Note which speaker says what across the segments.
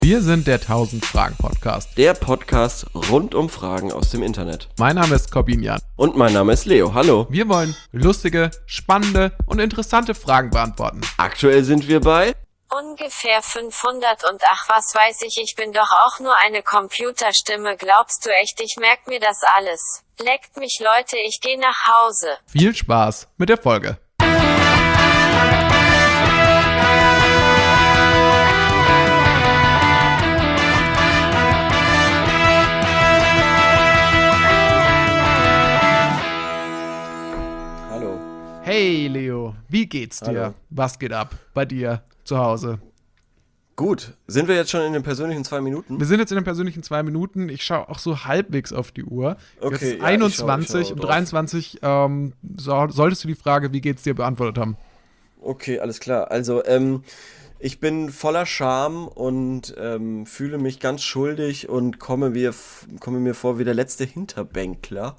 Speaker 1: Wir sind der 1000-Fragen-Podcast.
Speaker 2: Der Podcast rund um Fragen aus dem Internet.
Speaker 1: Mein Name ist Corbinian.
Speaker 2: Und mein Name ist Leo. Hallo.
Speaker 1: Wir wollen lustige, spannende und interessante Fragen beantworten.
Speaker 2: Aktuell sind wir bei
Speaker 3: ungefähr 500 und ach was weiß ich bin doch auch nur eine Computerstimme. Glaubst du echt, ich merk mir das alles? Leckt mich Leute, ich geh nach Hause.
Speaker 1: Viel Spaß mit der Folge.
Speaker 2: Hallo.
Speaker 1: Hey Leo, wie geht's dir?
Speaker 2: Hallo.
Speaker 1: Was geht ab bei dir zu Hause?
Speaker 2: Gut, sind wir jetzt schon in den persönlichen 2 Minuten?
Speaker 1: Wir sind jetzt in den persönlichen 2 Minuten. Ich schaue auch so halbwegs auf die Uhr.
Speaker 2: Okay,
Speaker 1: Jetzt ist
Speaker 2: ja,
Speaker 1: 21,
Speaker 2: ich schau
Speaker 1: um
Speaker 2: drauf.
Speaker 1: 23 solltest du die Frage, wie geht's dir, beantwortet haben.
Speaker 2: Okay, alles klar. Also, ich bin voller Scham und fühle mich ganz schuldig und komme mir vor wie der letzte Hinterbänkler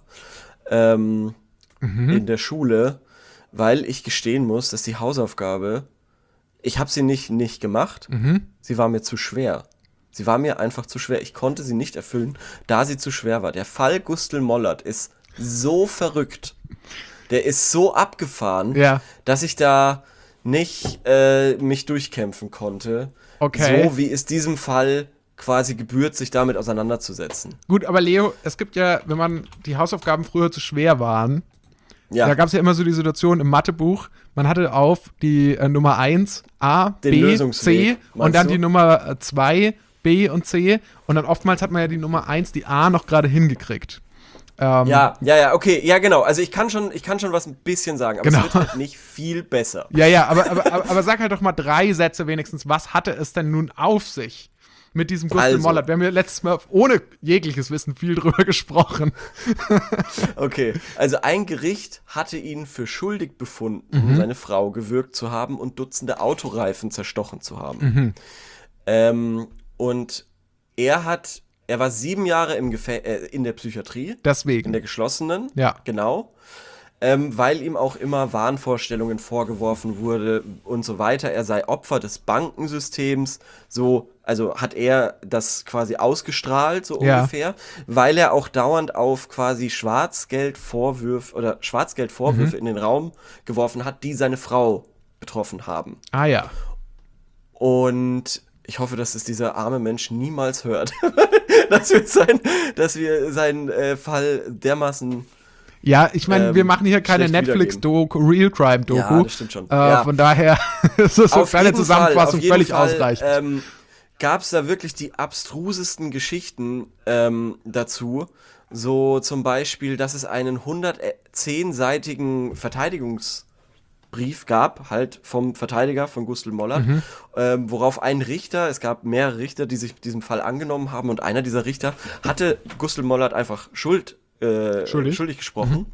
Speaker 2: in der Schule, weil ich gestehen muss, dass die Hausaufgabe, ich habe sie nicht gemacht, sie war mir zu schwer. Sie war mir einfach zu schwer. Ich konnte sie nicht erfüllen, da sie zu schwer war. Der Fall Gustl Mollert ist so verrückt. Der ist so abgefahren,
Speaker 1: Ja.
Speaker 2: dass ich da nicht mich durchkämpfen konnte.
Speaker 1: Okay.
Speaker 2: So wie es diesem Fall quasi gebührt, sich damit auseinanderzusetzen.
Speaker 1: Gut, aber Leo, es gibt ja, wenn man die Hausaufgaben früher zu schwer waren,
Speaker 2: Ja,
Speaker 1: da gab es ja immer so die Situation im Mathebuch, man hatte auf die Nummer 1 A,
Speaker 2: Den
Speaker 1: B,
Speaker 2: Lösungsweg,
Speaker 1: C und dann
Speaker 2: meinst du?
Speaker 1: die Nummer 2 B und C und dann oftmals hat man ja die Nummer 1, die A, noch gerade hingekriegt.
Speaker 2: ja, okay, ja genau. Also ich kann schon was ein bisschen sagen, aber
Speaker 1: Genau.
Speaker 2: es wird halt nicht viel besser.
Speaker 1: Ja, aber sag halt doch mal 3 Sätze wenigstens, was hatte es denn nun auf sich mit diesem Gustl
Speaker 2: Also.
Speaker 1: Mollert? Wir haben ja letztes Mal ohne jegliches Wissen viel drüber gesprochen.
Speaker 2: Okay, also ein Gericht hatte ihn für schuldig befunden, seine Frau gewürgt zu haben und Dutzende Autoreifen zerstochen zu haben. Und er war 7 Jahre in der Psychiatrie, in
Speaker 1: Deswegen.
Speaker 2: der geschlossenen,
Speaker 1: Ja.
Speaker 2: genau, weil ihm auch immer Wahnvorstellungen vorgeworfen wurde und so weiter. Er sei Opfer des Bankensystems, also hat er das quasi ausgestrahlt, so
Speaker 1: Ja.
Speaker 2: ungefähr, weil er auch dauernd auf quasi Schwarzgeldvorwürfe in den Raum geworfen hat, die seine Frau betroffen haben.
Speaker 1: Ah ja.
Speaker 2: Und ich hoffe, dass es dieser arme Mensch niemals hört, dass wir seinen Fall dermaßen.
Speaker 1: Ja, ich meine, wir machen hier keine
Speaker 2: schlecht
Speaker 1: Netflix-Doku, Real-Crime-Doku.
Speaker 2: Ja, das stimmt schon. Ja.
Speaker 1: Von daher ist das so eine
Speaker 2: Auf
Speaker 1: kleine
Speaker 2: jeden
Speaker 1: Zusammenfassung
Speaker 2: Fall, auf jeden
Speaker 1: völlig
Speaker 2: Fall,
Speaker 1: ausreichend.
Speaker 2: Gab es da wirklich die abstrusesten Geschichten dazu. So zum Beispiel, dass es einen 110-seitigen Verteidigungsbrief gab, halt vom Verteidiger von Gustl Mollert, worauf es gab mehrere Richter, die sich diesem Fall angenommen haben und einer dieser Richter hatte Gustl Mollert einfach schuldig gesprochen,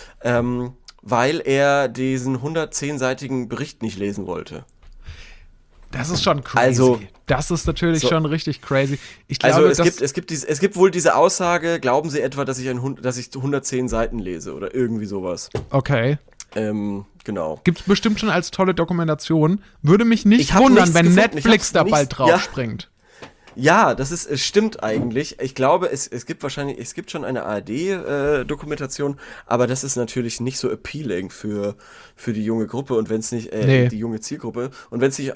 Speaker 2: weil er diesen 110-seitigen Bericht nicht lesen wollte.
Speaker 1: Das ist schon crazy.
Speaker 2: Also-
Speaker 1: das ist natürlich
Speaker 2: So.
Speaker 1: schon richtig crazy. Ich glaube,
Speaker 2: Also
Speaker 1: dass,
Speaker 2: es gibt wohl diese Aussage, glauben Sie etwa, dass ich 110 Seiten lese oder irgendwie sowas.
Speaker 1: okay.
Speaker 2: Genau.
Speaker 1: Gibt's bestimmt schon als tolle Dokumentation. Würde mich nicht
Speaker 2: Ich hab
Speaker 1: wundern,
Speaker 2: nichts
Speaker 1: wenn
Speaker 2: gefunden. Ich
Speaker 1: Netflix
Speaker 2: hab's
Speaker 1: da bald
Speaker 2: nicht-
Speaker 1: drauf
Speaker 2: ja.
Speaker 1: springt.
Speaker 2: Ja, es stimmt eigentlich. Ich glaube, es gibt schon eine ARD-Dokumentation, aber das ist natürlich nicht so appealing für die junge Gruppe und wenn es nicht,
Speaker 1: Nee.
Speaker 2: die junge Zielgruppe und wenn es nicht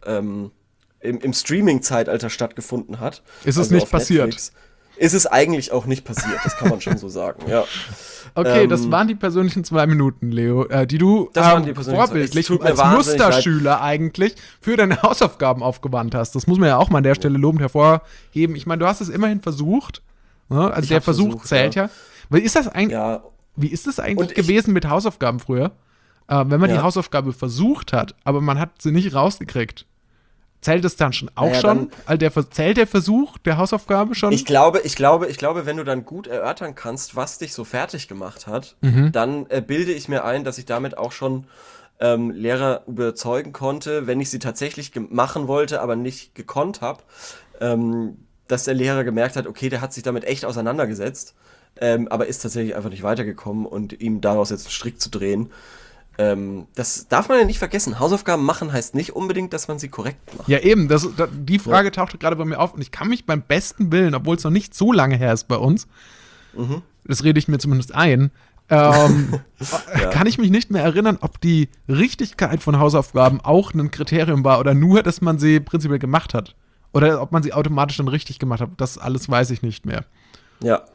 Speaker 2: im Streaming-Zeitalter stattgefunden hat.
Speaker 1: Ist es
Speaker 2: also
Speaker 1: nicht
Speaker 2: auf
Speaker 1: passiert.
Speaker 2: Netflix, ist es eigentlich auch nicht passiert, das kann man schon so sagen, ja.
Speaker 1: Okay, das waren die persönlichen 2 Minuten, Leo, die du
Speaker 2: Das waren die persönlichen
Speaker 1: vorbildlich
Speaker 2: Es tut mir
Speaker 1: als
Speaker 2: wahnsinnig
Speaker 1: Musterschüler eigentlich für deine Hausaufgaben aufgewandt hast. Das muss man ja auch mal an der Stelle lobend hervorheben. Ich meine, du hast es immerhin versucht. Ne? Also
Speaker 2: Ich
Speaker 1: der
Speaker 2: hab's
Speaker 1: Versuch
Speaker 2: versucht,
Speaker 1: zählt ja. Weil ist das eigentlich,
Speaker 2: Ja,
Speaker 1: wie ist das eigentlich
Speaker 2: Und ich-
Speaker 1: gewesen mit Hausaufgaben früher? Wenn man die
Speaker 2: Ja.
Speaker 1: Hausaufgabe versucht hat, aber man hat sie nicht rausgekriegt. Zählt es dann schon auch
Speaker 2: Naja,
Speaker 1: schon? Zählt der Versuch der Hausaufgabe schon?
Speaker 2: Ich glaube, wenn du dann gut erörtern kannst, was dich so fertig gemacht hat, dann bilde ich mir ein, dass ich damit auch schon Lehrer überzeugen konnte, wenn ich sie tatsächlich machen wollte, aber nicht gekonnt habe, dass der Lehrer gemerkt hat, okay, der hat sich damit echt auseinandergesetzt, aber ist tatsächlich einfach nicht weitergekommen und ihm daraus jetzt einen Strick zu drehen, Das darf man ja nicht vergessen. Hausaufgaben machen heißt nicht unbedingt, dass man sie korrekt macht.
Speaker 1: Ja, eben, die Frage tauchte gerade bei mir auf und ich kann mich beim besten Willen, obwohl es noch nicht so lange her ist bei uns, das rede ich mir zumindest ein, kann ich mich nicht mehr erinnern, ob die Richtigkeit von Hausaufgaben auch ein Kriterium war oder nur, dass man sie prinzipiell gemacht hat. Oder ob man sie automatisch dann richtig gemacht hat. Das alles weiß ich nicht mehr.
Speaker 2: Ja.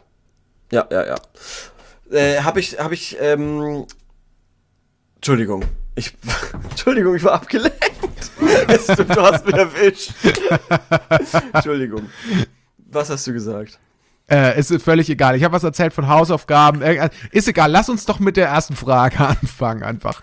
Speaker 2: Entschuldigung. Entschuldigung, ich war abgelenkt. Du hast mich erwischt. Entschuldigung. Was hast du gesagt?
Speaker 1: Ist völlig egal. Ich habe was erzählt von Hausaufgaben. Ist egal. Lass uns doch mit der ersten Frage anfangen einfach.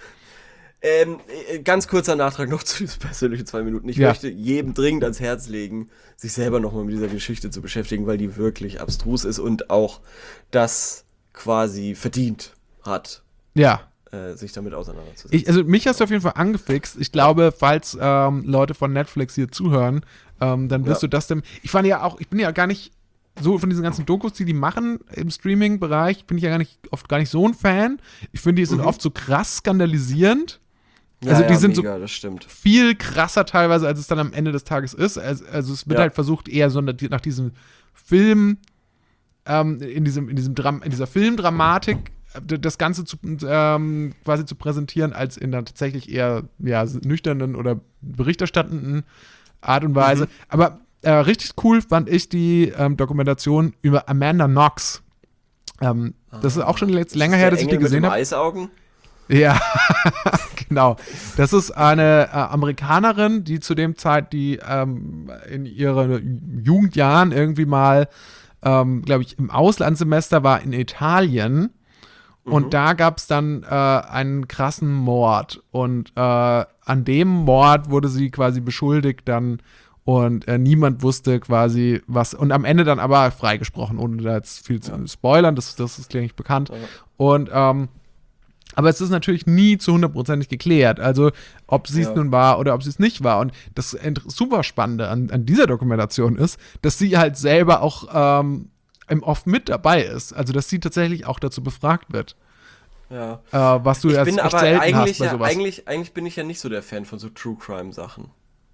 Speaker 2: Ganz kurzer Nachtrag noch zu diesen persönlichen 2 Minuten. Ich möchte jedem dringend ans Herz legen, sich selber nochmal mit dieser Geschichte zu beschäftigen, weil die wirklich abstrus ist und auch das quasi verdient hat.
Speaker 1: Ja.
Speaker 2: Sich damit auseinanderzusetzen.
Speaker 1: Also mich hast du auf jeden Fall angefixt. Ich glaube, falls Leute von Netflix hier zuhören, dann wirst du das denn. Ich bin ja gar nicht so von diesen ganzen Dokus, die machen im Streaming-Bereich, bin ich ja oft gar nicht so ein Fan. Ich finde, die sind oft so krass skandalisierend. Also die sind
Speaker 2: mega, das stimmt.
Speaker 1: viel krasser teilweise, als es dann am Ende des Tages ist. Also es wird halt versucht, eher so nach diesem Film, in dieser Filmdramatik das Ganze quasi zu präsentieren, als in einer tatsächlich eher nüchternen oder berichterstattenden Art und Weise. Aber richtig cool fand ich die Dokumentation über Amanda Knox. Das ist auch schon jetzt länger her, dass ich die gesehen habe.
Speaker 2: Eisaugen?
Speaker 1: Ja, genau. Das ist eine Amerikanerin, die zu dem Zeit, die in ihren Jugendjahren irgendwie mal, glaube ich, im Auslandssemester war in Italien. Und da gab es dann einen krassen Mord. Und an dem Mord wurde sie quasi beschuldigt dann. Und niemand wusste quasi was. Und am Ende dann aber freigesprochen, ohne da jetzt viel zu spoilern. Das ist nicht bekannt. Ja. Und aber es ist natürlich nie zu 100% geklärt. Also, ob sie es nun war oder ob sie es nicht war. Und das super Spannende an dieser Dokumentation ist, dass sie halt selber auch oft mit dabei ist. Also, dass sie tatsächlich auch dazu befragt wird.
Speaker 2: Ja.
Speaker 1: Was du jetzt echt selten hast bei sowas.
Speaker 2: Eigentlich bin ich ja nicht so der Fan von so True-Crime-Sachen.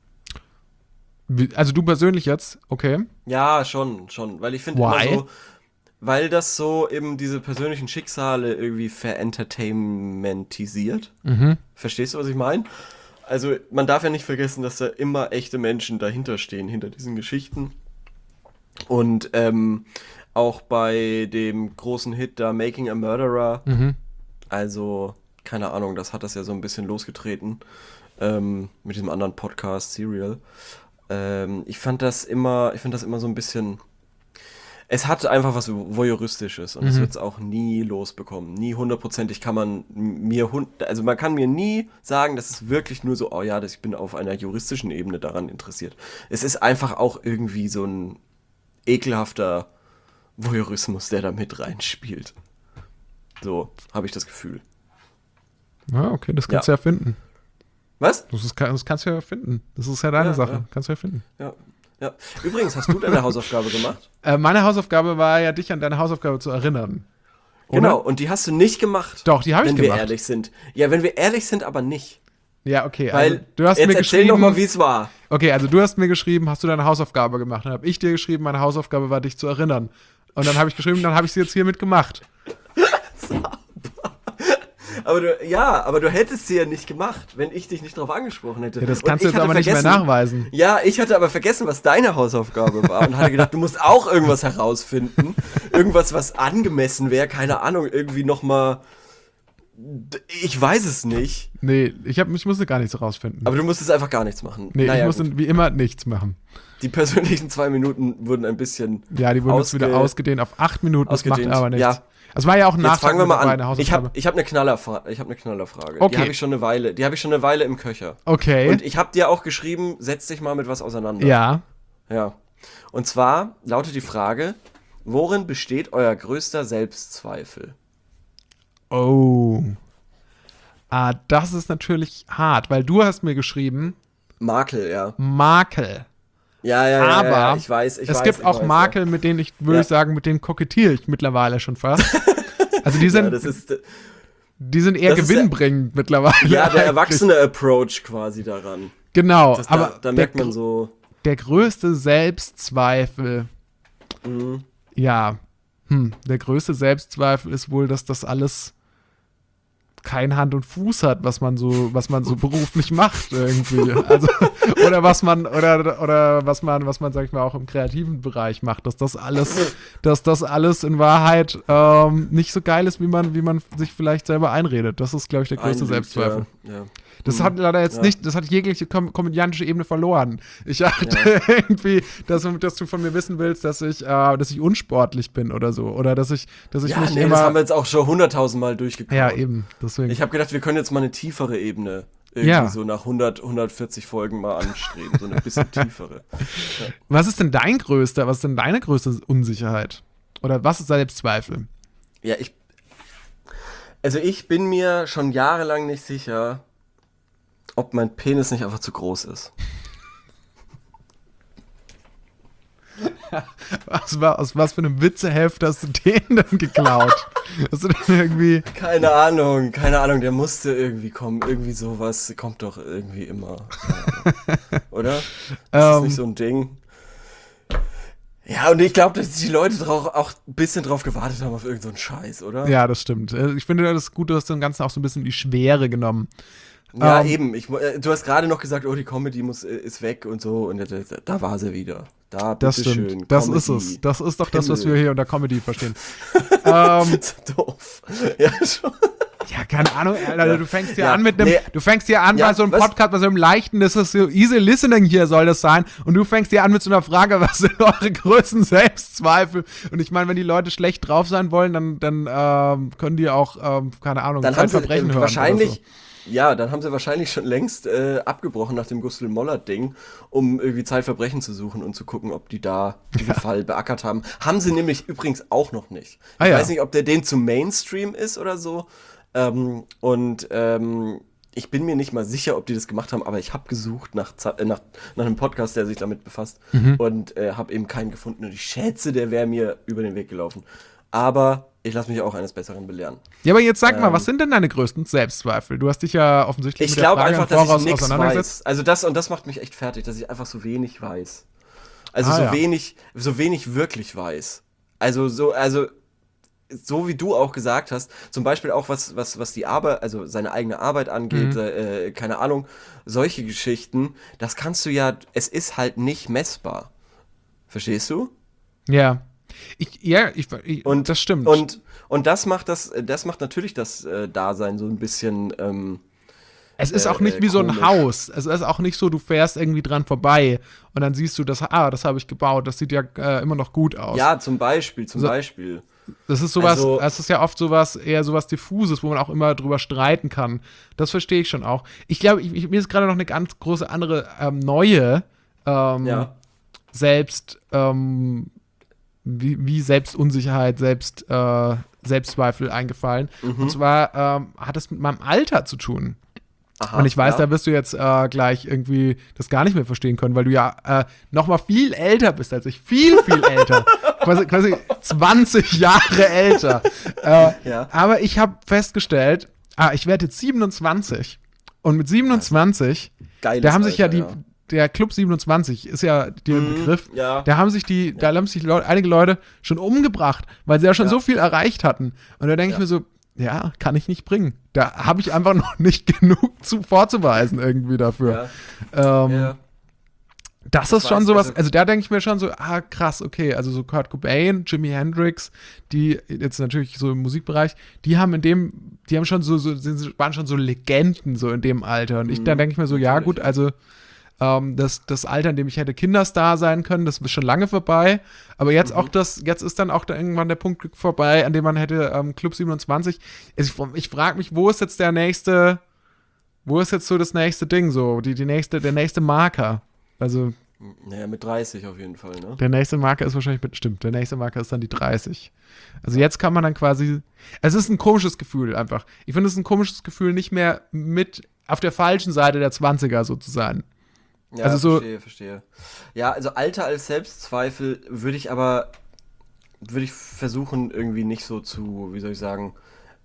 Speaker 1: Also du persönlich jetzt? Okay.
Speaker 2: Ja, schon. Weil ich finde immer so, weil das so eben diese persönlichen Schicksale irgendwie verentertainmentisiert. Verstehst du, was ich meine? Also man darf ja nicht vergessen, dass da immer echte Menschen dahinter stehen, hinter diesen Geschichten. Und auch bei dem großen Hit da Making a Murderer, also keine Ahnung, das hat das ja so ein bisschen losgetreten mit diesem anderen Podcast Serial. Ich fand das immer so ein bisschen, es hat einfach was Voyeuristisches und es wird es auch nie losbekommen. Nie 100%ig kann man man kann mir nie sagen, dass es wirklich nur so, ich bin auf einer juristischen Ebene daran interessiert. Es ist einfach auch irgendwie so ein ekelhafter Voyeurismus, der da mit reinspielt. So, habe ich das Gefühl.
Speaker 1: Ja, okay, das kannst du ja finden.
Speaker 2: Was?
Speaker 1: Das kannst du ja finden. Das ist ja deine Sache. Ja. Kannst du ja finden.
Speaker 2: Ja. Übrigens, hast du deine Hausaufgabe gemacht?
Speaker 1: Meine Hausaufgabe war ja, dich an deine Hausaufgabe zu erinnern. Oder?
Speaker 2: Genau, und die hast du nicht gemacht.
Speaker 1: Doch, die habe ich gemacht.
Speaker 2: Wenn wir ehrlich sind. Ja, wenn wir ehrlich sind, aber nicht.
Speaker 1: Ja, okay.
Speaker 2: Weil,
Speaker 1: also, du hast
Speaker 2: jetzt
Speaker 1: mir
Speaker 2: erzähl doch mal, wie es war.
Speaker 1: Okay, also du hast mir geschrieben, hast du deine Hausaufgabe gemacht? Dann habe ich dir geschrieben, meine Hausaufgabe war, dich zu erinnern. Und dann habe ich geschrieben, dann habe ich sie jetzt hiermit gemacht.
Speaker 2: Aber du hättest sie ja nicht gemacht, wenn ich dich nicht darauf angesprochen hätte.
Speaker 1: Ja, das kannst du jetzt aber nicht mehr nachweisen.
Speaker 2: Ja, ich hatte aber vergessen, was deine Hausaufgabe war und hatte gedacht, du musst auch irgendwas herausfinden. Irgendwas, was angemessen wäre, keine Ahnung, irgendwie nochmal. Ich weiß es nicht.
Speaker 1: Nee, ich musste gar nichts rausfinden.
Speaker 2: Aber du musstest einfach gar nichts machen.
Speaker 1: Nee, ich musste wie immer nichts machen.
Speaker 2: Die persönlichen 2 Minuten wurden ein bisschen.
Speaker 1: Ja, die wurden jetzt wieder ausgedehnt auf 8 Minuten. Das macht aber nichts.
Speaker 2: Ja.
Speaker 1: Es war ja auch ein
Speaker 2: Nachtrag. Jetzt fangen wir mal an.
Speaker 1: Eine Hausaufgabe.
Speaker 2: Ich hab eine Knallerfrage.
Speaker 1: Okay.
Speaker 2: Die habe ich schon eine Weile im Köcher.
Speaker 1: Okay.
Speaker 2: Und ich habe dir auch geschrieben, setz dich mal mit was auseinander.
Speaker 1: Ja.
Speaker 2: Ja. Und zwar lautet die Frage, worin besteht euer größter Selbstzweifel?
Speaker 1: Oh. Das ist natürlich hart, weil du hast mir geschrieben.
Speaker 2: Makel, ja.
Speaker 1: Makel.
Speaker 2: Ja,
Speaker 1: aber
Speaker 2: ich weiß.
Speaker 1: Es gibt auch Makel, mit denen mit denen kokettiere ich mittlerweile schon fast. Also die sind, Die sind eher
Speaker 2: Das ist
Speaker 1: gewinnbringend mittlerweile.
Speaker 2: Ja, der
Speaker 1: eigentlich.
Speaker 2: erwachsene Approach quasi daran.
Speaker 1: Genau,
Speaker 2: Das,
Speaker 1: aber
Speaker 2: da merkt man so.
Speaker 1: der größte Selbstzweifel, ja, der größte Selbstzweifel ist wohl, dass das alles kein Hand und Fuß hat, was man so beruflich macht irgendwie. Also, oder was man, sag ich mal, auch im kreativen Bereich macht, dass das alles in Wahrheit nicht so geil ist, wie man sich vielleicht selber einredet. Das ist, glaube ich, der größte Selbstzweifel.
Speaker 2: Ja.
Speaker 1: Das hat leider jetzt nicht, das hat jegliche komödiantische Ebene verloren. Ich dachte irgendwie, dass du von mir wissen willst, dass ich unsportlich bin oder so. Oder dass ich mich
Speaker 2: das
Speaker 1: immer.
Speaker 2: haben wir jetzt auch schon 100.000 Mal durchgekommen.
Speaker 1: Ja, eben. Deswegen.
Speaker 2: Ich habe gedacht, wir können jetzt mal eine tiefere Ebene irgendwie so nach 140 Folgen mal anstreben. So eine bisschen tiefere. Ja.
Speaker 1: Was ist denn deine größte Unsicherheit? Oder was ist Selbstzweifel?
Speaker 2: Ja, ich bin mir schon jahrelang nicht sicher, ob mein Penis nicht einfach zu groß ist.
Speaker 1: Aus was für einem Witzeheft hast du den denn geklaut? Hast du denn irgendwie.
Speaker 2: Keine Ahnung, der musste irgendwie kommen. Irgendwie sowas kommt doch irgendwie immer. Oder? Das ist nicht so ein Ding. Ja, und ich glaube, dass die Leute auch ein bisschen drauf gewartet haben auf irgendeinen Scheiß, oder?
Speaker 1: Ja, das stimmt. Ich finde das gut, du hast dem Ganzen auch so ein bisschen die Schwere genommen.
Speaker 2: Ja, eben. Du hast gerade noch gesagt, die Comedy ist weg und so. Und da war sie wieder. Da,
Speaker 1: das stimmt.
Speaker 2: Schön,
Speaker 1: das
Speaker 2: Comedy.
Speaker 1: ist es. Das ist doch das, was wir hier unter Comedy verstehen.
Speaker 2: Doof. Ja, schon.
Speaker 1: Ja, keine Ahnung, Alter,
Speaker 2: Ja.
Speaker 1: du fängst hier
Speaker 2: Ja,
Speaker 1: an
Speaker 2: Ja,
Speaker 1: bei so einem
Speaker 2: was?
Speaker 1: Podcast, bei so einem leichten, das ist so easy listening hier soll das sein und du fängst hier an mit so einer Frage, was sind eure größten Selbstzweifel? Und ich meine, wenn die Leute schlecht drauf sein wollen, dann können die auch, keine Ahnung,
Speaker 2: Dann haben sie
Speaker 1: Zeitverbrechen hören
Speaker 2: wahrscheinlich,
Speaker 1: oder so.
Speaker 2: ja, dann haben sie wahrscheinlich schon längst abgebrochen nach dem Gustl Mollert-Ding, um irgendwie Zeitverbrechen zu suchen und zu gucken, ob die da diesen Fall beackert haben. Haben sie nämlich übrigens auch noch nicht. Ich weiß nicht, ob der den zu Mainstream ist oder so. Ich bin mir nicht mal sicher, ob die das gemacht haben, aber ich habe gesucht nach einem Podcast, der sich damit befasst und habe eben keinen gefunden. Und ich schätze, der wäre mir über den Weg gelaufen. Aber ich lasse mich auch eines Besseren belehren.
Speaker 1: Ja, aber jetzt sag mal, was sind denn deine größten Selbstzweifel? Du hast dich ja offensichtlich
Speaker 2: Ich
Speaker 1: mit der
Speaker 2: glaube
Speaker 1: Frage
Speaker 2: einfach,
Speaker 1: im
Speaker 2: dass
Speaker 1: Voraus
Speaker 2: ich nichts
Speaker 1: auseinandergesetzt.
Speaker 2: weiß. Also das macht mich echt fertig, dass ich einfach so wenig weiß. Also
Speaker 1: ja.
Speaker 2: so wenig wirklich weiß. Also so wie du auch gesagt hast, zum Beispiel auch was die Arbeit, also seine eigene Arbeit angeht, keine Ahnung, solche Geschichten, das kannst du ja, es ist halt nicht messbar. Verstehst du?
Speaker 1: Ja.
Speaker 2: Und
Speaker 1: das stimmt.
Speaker 2: Und das macht natürlich das Dasein so ein bisschen
Speaker 1: es ist auch nicht wie so ein
Speaker 2: komisch.
Speaker 1: Haus. Es ist auch nicht so, du fährst irgendwie dran vorbei und dann siehst du, das habe ich gebaut. Das sieht ja immer noch gut aus.
Speaker 2: Ja, zum Beispiel.
Speaker 1: Das ist sowas,
Speaker 2: Also-
Speaker 1: es ist ja oft eher sowas Diffuses, wo man auch immer drüber streiten kann. Das verstehe ich schon auch. Ich glaube, mir ist gerade noch eine ganz große andere neue
Speaker 2: Ja.
Speaker 1: wie Selbstunsicherheit, Selbstzweifel eingefallen. Und zwar hat es mit meinem Alter zu tun.
Speaker 2: Aha,
Speaker 1: Und ich weiß,
Speaker 2: ja.
Speaker 1: da wirst du jetzt gleich irgendwie das gar nicht mehr verstehen können, weil du ja noch mal viel älter bist als ich. Viel älter. quasi 20 Jahre älter.
Speaker 2: Ja.
Speaker 1: Aber ich habe festgestellt, ich werde jetzt 27. Und mit 27,
Speaker 2: Geiles
Speaker 1: da haben sich
Speaker 2: Alter,
Speaker 1: der Club 27 ist ja der Begriff,
Speaker 2: ja.
Speaker 1: da haben sich einige Leute schon umgebracht, weil sie ja schon so viel erreicht hatten. Und da denke ich mir so, ja, kann ich nicht bringen. Da habe ich einfach noch nicht genug vorzuweisen irgendwie dafür.
Speaker 2: Ja.
Speaker 1: Das ist schon sowas, also da denke ich mir schon so, krass, okay, also so Kurt Cobain, Jimi Hendrix, die jetzt natürlich so im Musikbereich, waren schon so Legenden so in dem Alter. Und dann denke ich mir so, ja gut, also das Alter, in dem ich hätte Kinderstar sein können, das ist schon lange vorbei. Aber jetzt jetzt ist dann auch da irgendwann der Punkt vorbei, an dem man hätte Club 27. Also ich frage mich, wo ist jetzt so das nächste Ding, so, der nächste Marker? Also.
Speaker 2: Naja, mit 30 auf jeden Fall, ne?
Speaker 1: Der nächste Marker ist wahrscheinlich der nächste Marker ist dann die 30. Also jetzt kann man dann quasi, es ist ein komisches Gefühl einfach. Ich finde es ist ein komisches Gefühl, nicht mehr mit auf der falschen Seite der 20er so zu sein.
Speaker 2: Ja,
Speaker 1: Also
Speaker 2: verstehe. Ja, also Alter als Selbstzweifel würde ich versuchen, irgendwie nicht so zu, wie soll ich sagen,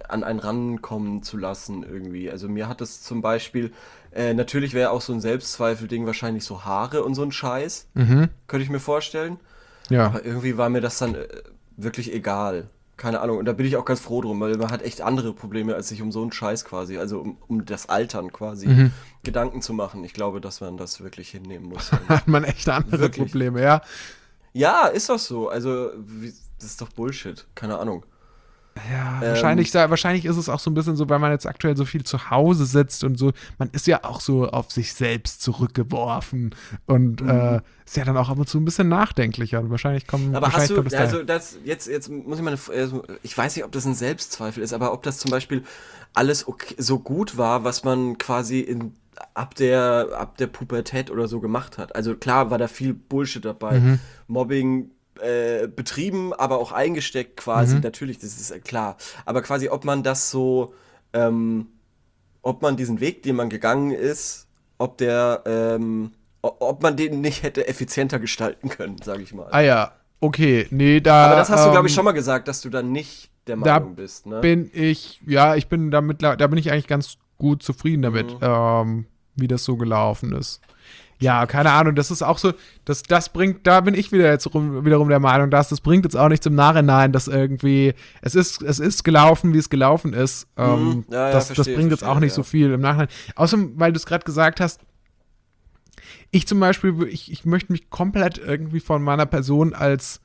Speaker 2: an einen rankommen zu lassen irgendwie. Also mir hat das zum Beispiel, natürlich wäre auch so ein Selbstzweifel-Ding wahrscheinlich so Haare und so ein Scheiß, könnte ich mir vorstellen.
Speaker 1: Ja.
Speaker 2: Aber irgendwie war mir das dann wirklich egal. Keine Ahnung. Und da bin ich auch ganz froh drum, weil man hat echt andere Probleme, als sich um so einen Scheiß quasi, also um das Altern quasi Gedanken zu machen. Ich glaube, dass man das wirklich hinnehmen muss.
Speaker 1: Hat man echt andere
Speaker 2: Wirklich.
Speaker 1: Probleme, ja.
Speaker 2: Ja, ist doch so. Also, das ist doch Bullshit. Keine Ahnung.
Speaker 1: Ja,
Speaker 2: Ähm,
Speaker 1: wahrscheinlich ist es auch so ein bisschen so, weil man jetzt aktuell so viel zu Hause sitzt und so, man ist ja auch so auf sich selbst zurückgeworfen und ist ja dann auch ab und zu ein bisschen nachdenklicher und wahrscheinlich
Speaker 2: Aber hast du,
Speaker 1: kommt es daher.
Speaker 2: also jetzt muss ich mal, ich weiß nicht, ob das ein Selbstzweifel ist, aber ob das zum Beispiel alles okay, so gut war, was man quasi ab der Pubertät oder so gemacht hat. Also klar war da viel Bullshit dabei. Mobbing betrieben, aber auch eingesteckt quasi, natürlich, das ist klar. Aber quasi, ob man das so, ob man diesen Weg, den man gegangen ist, ob man den nicht hätte effizienter gestalten können, sage ich mal.
Speaker 1: Ah ja, okay, nee, da
Speaker 2: Aber das hast du, glaube ich, schon mal gesagt, dass du dann nicht der Meinung bist, ne?
Speaker 1: da bin ich eigentlich ganz gut zufrieden damit, wie das so gelaufen ist. Ja, keine Ahnung, das ist auch so, das bringt, da bin ich wiederum der Meinung, dass das bringt jetzt auch nichts im Nachhinein, dass irgendwie, es ist gelaufen, wie es gelaufen ist. Das bringt jetzt auch nicht so viel im Nachhinein. Außerdem, weil du es gerade gesagt hast, ich zum Beispiel, ich möchte mich komplett irgendwie von meiner Person als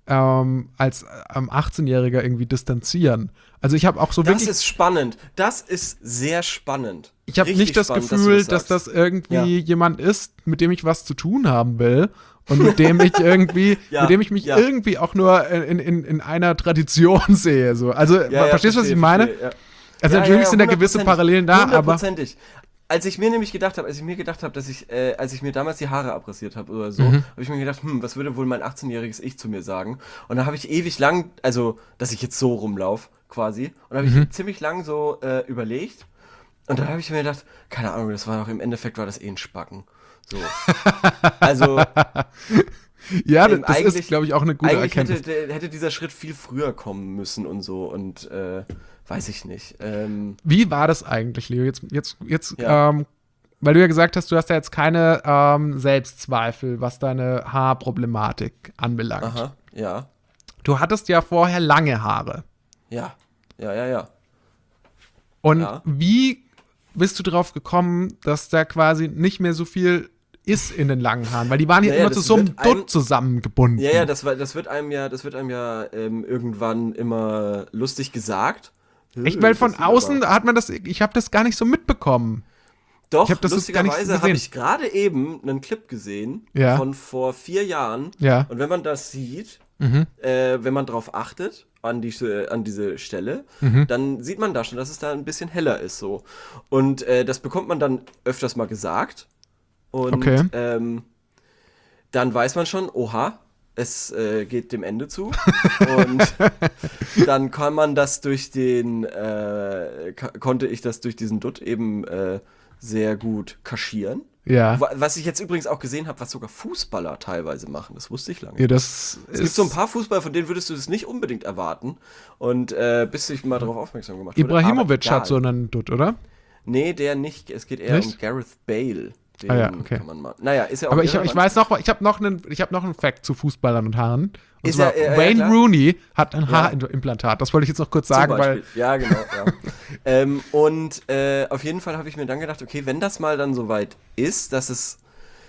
Speaker 1: 18-Jähriger irgendwie distanzieren. Also ich habe auch so wirklich.
Speaker 2: Das ist spannend. Das ist sehr spannend.
Speaker 1: Ich habe nicht das
Speaker 2: spannend,
Speaker 1: Gefühl,
Speaker 2: dass
Speaker 1: das irgendwie jemand ist, mit dem ich was zu tun haben will und mit dem ich irgendwie, mit dem ich mich irgendwie auch nur in einer Tradition sehe. So. Also verstehst du, was ich meine?
Speaker 2: Verstehe, ja.
Speaker 1: Also natürlich sind da gewisse Parallelen da, aber.
Speaker 2: Hundertprozentig. Als ich mir gedacht habe, dass ich, als ich mir damals die Haare abrasiert habe oder so, habe ich mir gedacht, was würde wohl mein 18-jähriges Ich zu mir sagen? Und da habe ich ewig lang, also, dass ich jetzt so rumlaufe, quasi, und da habe ich ziemlich lang so überlegt. Und dann habe ich mir gedacht, keine Ahnung, im Endeffekt war das ein Spacken. So. Also.
Speaker 1: Ja, das ist, glaube ich, auch eine gute Erkenntnis.
Speaker 2: Hätte dieser Schritt viel früher kommen müssen und so und weiß ich nicht.
Speaker 1: Wie war das eigentlich, Leo? Jetzt weil du ja gesagt hast, du hast ja jetzt keine Selbstzweifel, was deine Haarproblematik anbelangt.
Speaker 2: Aha, ja.
Speaker 1: Du hattest ja vorher lange Haare.
Speaker 2: Ja.
Speaker 1: Und wie bist du drauf gekommen, dass da quasi nicht mehr so viel ist in den langen Haaren? Weil die waren ja immer zu so einem Dutt zusammengebunden.
Speaker 2: Ja, das wird einem ja irgendwann immer lustig gesagt.
Speaker 1: Echt, weil von außen hat man das, ich habe das gar nicht so mitbekommen.
Speaker 2: Doch, lustigerweise habe ich gerade eben einen Clip gesehen von vor 4 Jahren.
Speaker 1: Ja.
Speaker 2: Und wenn man das sieht, wenn man drauf achtet, an diese Stelle, dann sieht man da schon, dass es da ein bisschen heller ist so. Und das bekommt man dann öfters mal gesagt. Und dann weiß man schon, oha, es geht dem Ende zu. Und dann konnte ich das durch diesen Dutt eben sehr gut kaschieren.
Speaker 1: Ja.
Speaker 2: Was ich jetzt übrigens auch gesehen habe, was sogar Fußballer teilweise machen, das wusste ich lange.
Speaker 1: Ja,
Speaker 2: es gibt so ein paar Fußballer, von denen würdest du das nicht unbedingt erwarten. Und bis ich mal darauf aufmerksam gemacht wurde.
Speaker 1: Ibrahimovic hat so einen Dutt, oder?
Speaker 2: Nee, der nicht. Es geht eher um Gareth Bale. Den
Speaker 1: okay.
Speaker 2: kann man mal. Naja, ist ja auch.
Speaker 1: Aber ich weiß noch, ich habe noch einen Fact zu Fußballern und Haaren. Und
Speaker 2: ist
Speaker 1: zwar, Wayne Rooney hat ein Haarimplantat. Das wollte ich jetzt noch kurz sagen, weil.
Speaker 2: Ja, genau, ja. Und auf jeden Fall habe ich mir dann gedacht, okay, wenn das mal dann soweit ist, dass es.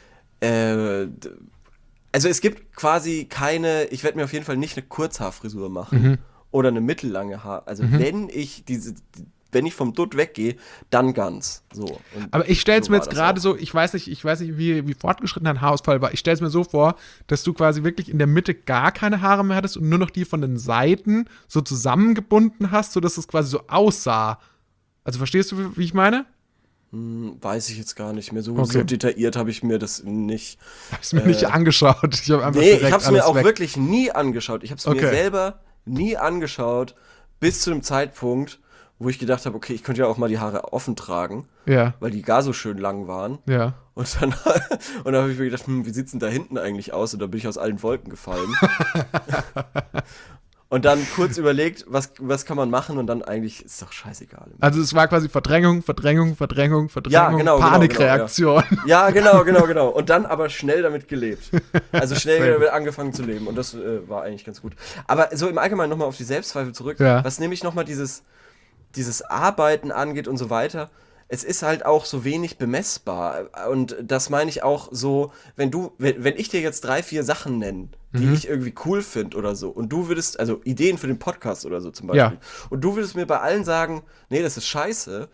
Speaker 2: Also es gibt quasi ich werde mir auf jeden Fall nicht eine Kurzhaarfrisur machen oder eine mittellange Haar. Also wenn ich vom Dutt weggehe, dann ganz. So. Und
Speaker 1: aber ich stelle es
Speaker 2: so
Speaker 1: mir
Speaker 2: war
Speaker 1: jetzt
Speaker 2: das
Speaker 1: gerade
Speaker 2: auch.
Speaker 1: so, ich weiß nicht, wie fortgeschritten dein Haarausfall war. Ich stelle es mir so vor, dass du quasi wirklich in der Mitte gar keine Haare mehr hattest und nur noch die von den Seiten so zusammengebunden hast, sodass es quasi so aussah. Also verstehst du, wie ich meine?
Speaker 2: Weiß ich jetzt gar nicht mehr. So detailliert habe ich mir das nicht.
Speaker 1: Hab's mir nicht angeschaut. Ich habe
Speaker 2: ich habe es mir auch wirklich nie angeschaut. Ich habe es mir selber nie angeschaut, bis zu dem Zeitpunkt, wo ich gedacht habe, okay, ich könnte ja auch mal die Haare offen tragen, weil die gar so schön lang waren.
Speaker 1: Ja.
Speaker 2: Und dann habe ich mir gedacht, wie sieht's denn da hinten eigentlich aus? Und da bin ich aus allen Wolken gefallen. Und dann kurz überlegt, was kann man machen und dann eigentlich ist doch scheißegal.
Speaker 1: Also es war quasi Verdrängung,
Speaker 2: Ja, genau,
Speaker 1: Panikreaktion.
Speaker 2: Ja, genau. Und dann aber schnell damit gelebt. Also schnell damit angefangen zu leben. Und das war eigentlich ganz gut. Aber so im Allgemeinen nochmal auf die Selbstzweifel zurück, was nämlich nochmal dieses Arbeiten angeht und so weiter. Es ist halt auch so wenig bemessbar. Und das meine ich auch so, wenn ich dir jetzt 3, 4 Sachen nenne, die ich irgendwie cool finde oder so, und du würdest, also Ideen für den Podcast oder so zum Beispiel, und du würdest mir bei allen sagen, nee, das ist scheiße,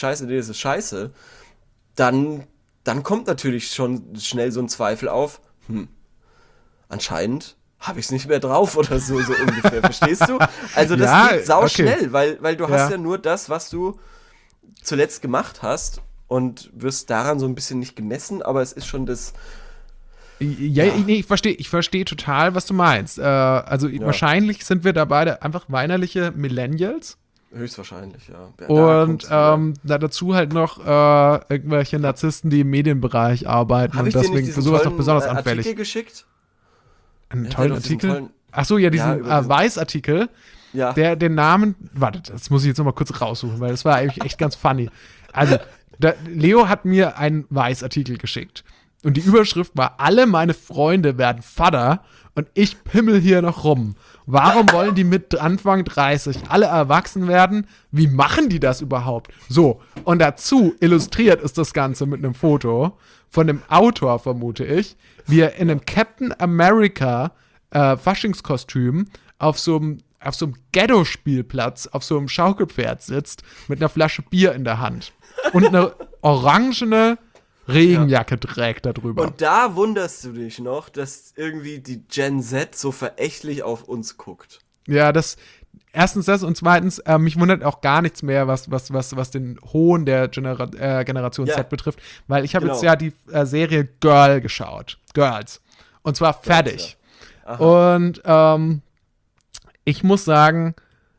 Speaker 2: dann kommt natürlich schon schnell so ein Zweifel auf, anscheinend habe ich es nicht mehr drauf oder so ungefähr, verstehst du? Also das geht sauschnell, weil du hast ja nur das, was du zuletzt gemacht hast und wirst daran so ein bisschen nicht gemessen, aber es ist schon das.
Speaker 1: Nee, ich verstehe total, was du meinst. Wahrscheinlich sind wir da beide einfach weinerliche Millennials.
Speaker 2: Höchstwahrscheinlich, ja.
Speaker 1: Und dazu halt noch irgendwelche Narzissten, die im Medienbereich arbeiten und deswegen für sowas noch besonders anfällig.
Speaker 2: Artikel geschickt?
Speaker 1: Einen tollen Artikel? Achso, ja, diesen Weiß-Artikel.
Speaker 2: Ja.
Speaker 1: Den Namen, warte, das muss ich jetzt noch mal kurz raussuchen, weil das war eigentlich echt ganz funny. Also, Leo hat mir einen Weiß-Artikel geschickt. Und die Überschrift war, alle meine Freunde werden Vater und ich pimmel hier noch rum. Warum wollen die mit Anfang 30 alle erwachsen werden? Wie machen die das überhaupt? So, und dazu illustriert ist das Ganze mit einem Foto von dem Autor, vermute ich, wie er in einem Captain America Faschingskostüm auf so einem Ghetto-Spielplatz auf so einem Schaukelpferd sitzt mit einer Flasche Bier in der Hand und eine orangene Regenjacke trägt darüber.
Speaker 2: Und da wunderst du dich noch, dass irgendwie die Gen Z so verächtlich auf uns guckt.
Speaker 1: Ja, erstens das und zweitens, mich wundert auch gar nichts mehr, was den Hohn der Generation Z betrifft, weil ich habe jetzt ja die Serie Girls. Und zwar fertig. Und ich muss sagen,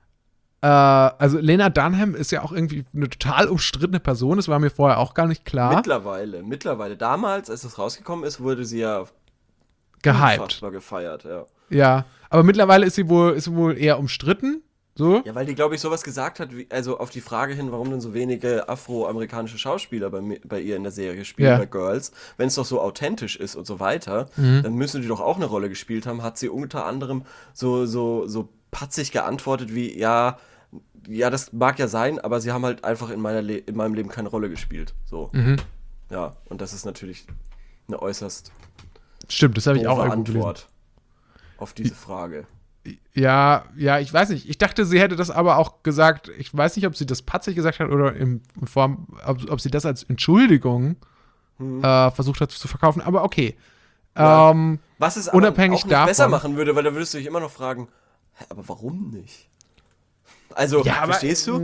Speaker 1: also Lena Dunham ist ja auch irgendwie eine total umstrittene Person, das war mir vorher auch gar nicht klar.
Speaker 2: Mittlerweile. Damals, als es rausgekommen ist, wurde sie ja
Speaker 1: gehypt.
Speaker 2: Gefeiert, ja.
Speaker 1: Ja, aber mittlerweile ist sie wohl eher umstritten. So?
Speaker 2: Ja, weil die, glaube ich, sowas gesagt hat, also auf die Frage hin, warum denn so wenige afroamerikanische Schauspieler bei ihr in der Serie spielen, bei Girls, wenn es doch so authentisch ist und so weiter, dann müssen die doch auch eine Rolle gespielt haben, hat sie unter anderem so patzig geantwortet wie, ja, das mag ja sein, aber sie haben halt einfach in meinem Leben keine Rolle gespielt. So. Ja, und das ist natürlich eine äußerst
Speaker 1: Stimmt, das habe ich auch
Speaker 2: Antwort auf diese Frage.
Speaker 1: Ja, ich weiß nicht. Ich dachte, sie hätte das aber auch gesagt, ich weiß nicht, ob sie das patzig gesagt hat oder in Form, ob sie das als Entschuldigung versucht hat zu verkaufen, aber okay.
Speaker 2: Ja. Was es aber
Speaker 1: unabhängig
Speaker 2: auch nicht
Speaker 1: davon
Speaker 2: besser machen würde, weil da würdest du dich immer noch fragen, aber warum nicht? Also,
Speaker 1: ja,
Speaker 2: verstehst du?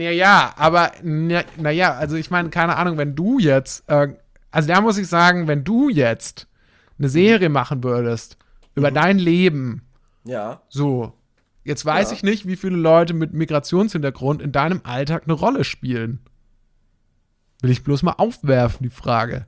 Speaker 1: Also ich meine, keine Ahnung, wenn du jetzt, also da muss ich sagen, wenn du jetzt eine Serie machen würdest über dein Leben,
Speaker 2: ja.
Speaker 1: So, jetzt weiß ich nicht, wie viele Leute mit Migrationshintergrund in deinem Alltag eine Rolle spielen. Will ich bloß mal aufwerfen, die Frage.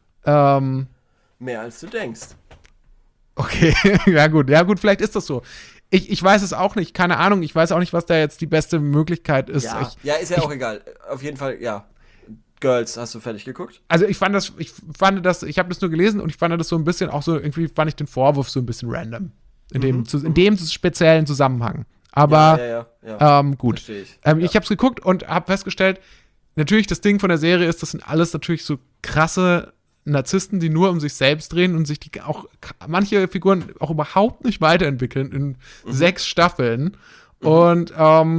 Speaker 2: Mehr als du denkst.
Speaker 1: Okay, ja gut, vielleicht ist das so. Ich weiß es auch nicht, keine Ahnung, ich weiß auch nicht, was da jetzt die beste Möglichkeit ist.
Speaker 2: Ist ja auch egal. Auf jeden Fall, ja. Girls, hast du fertig geguckt?
Speaker 1: Also ich habe das nur gelesen und ich fand das so ein bisschen auch so, irgendwie fand ich den Vorwurf so ein bisschen random. In dem speziellen Zusammenhang. Aber gut.
Speaker 2: Verstehe ich.
Speaker 1: Ich habe es geguckt und habe festgestellt, natürlich das Ding von der Serie ist, das sind alles natürlich so krasse Narzissten, die nur um sich selbst drehen und sich manche Figuren auch überhaupt nicht weiterentwickeln in 6 Staffeln. Und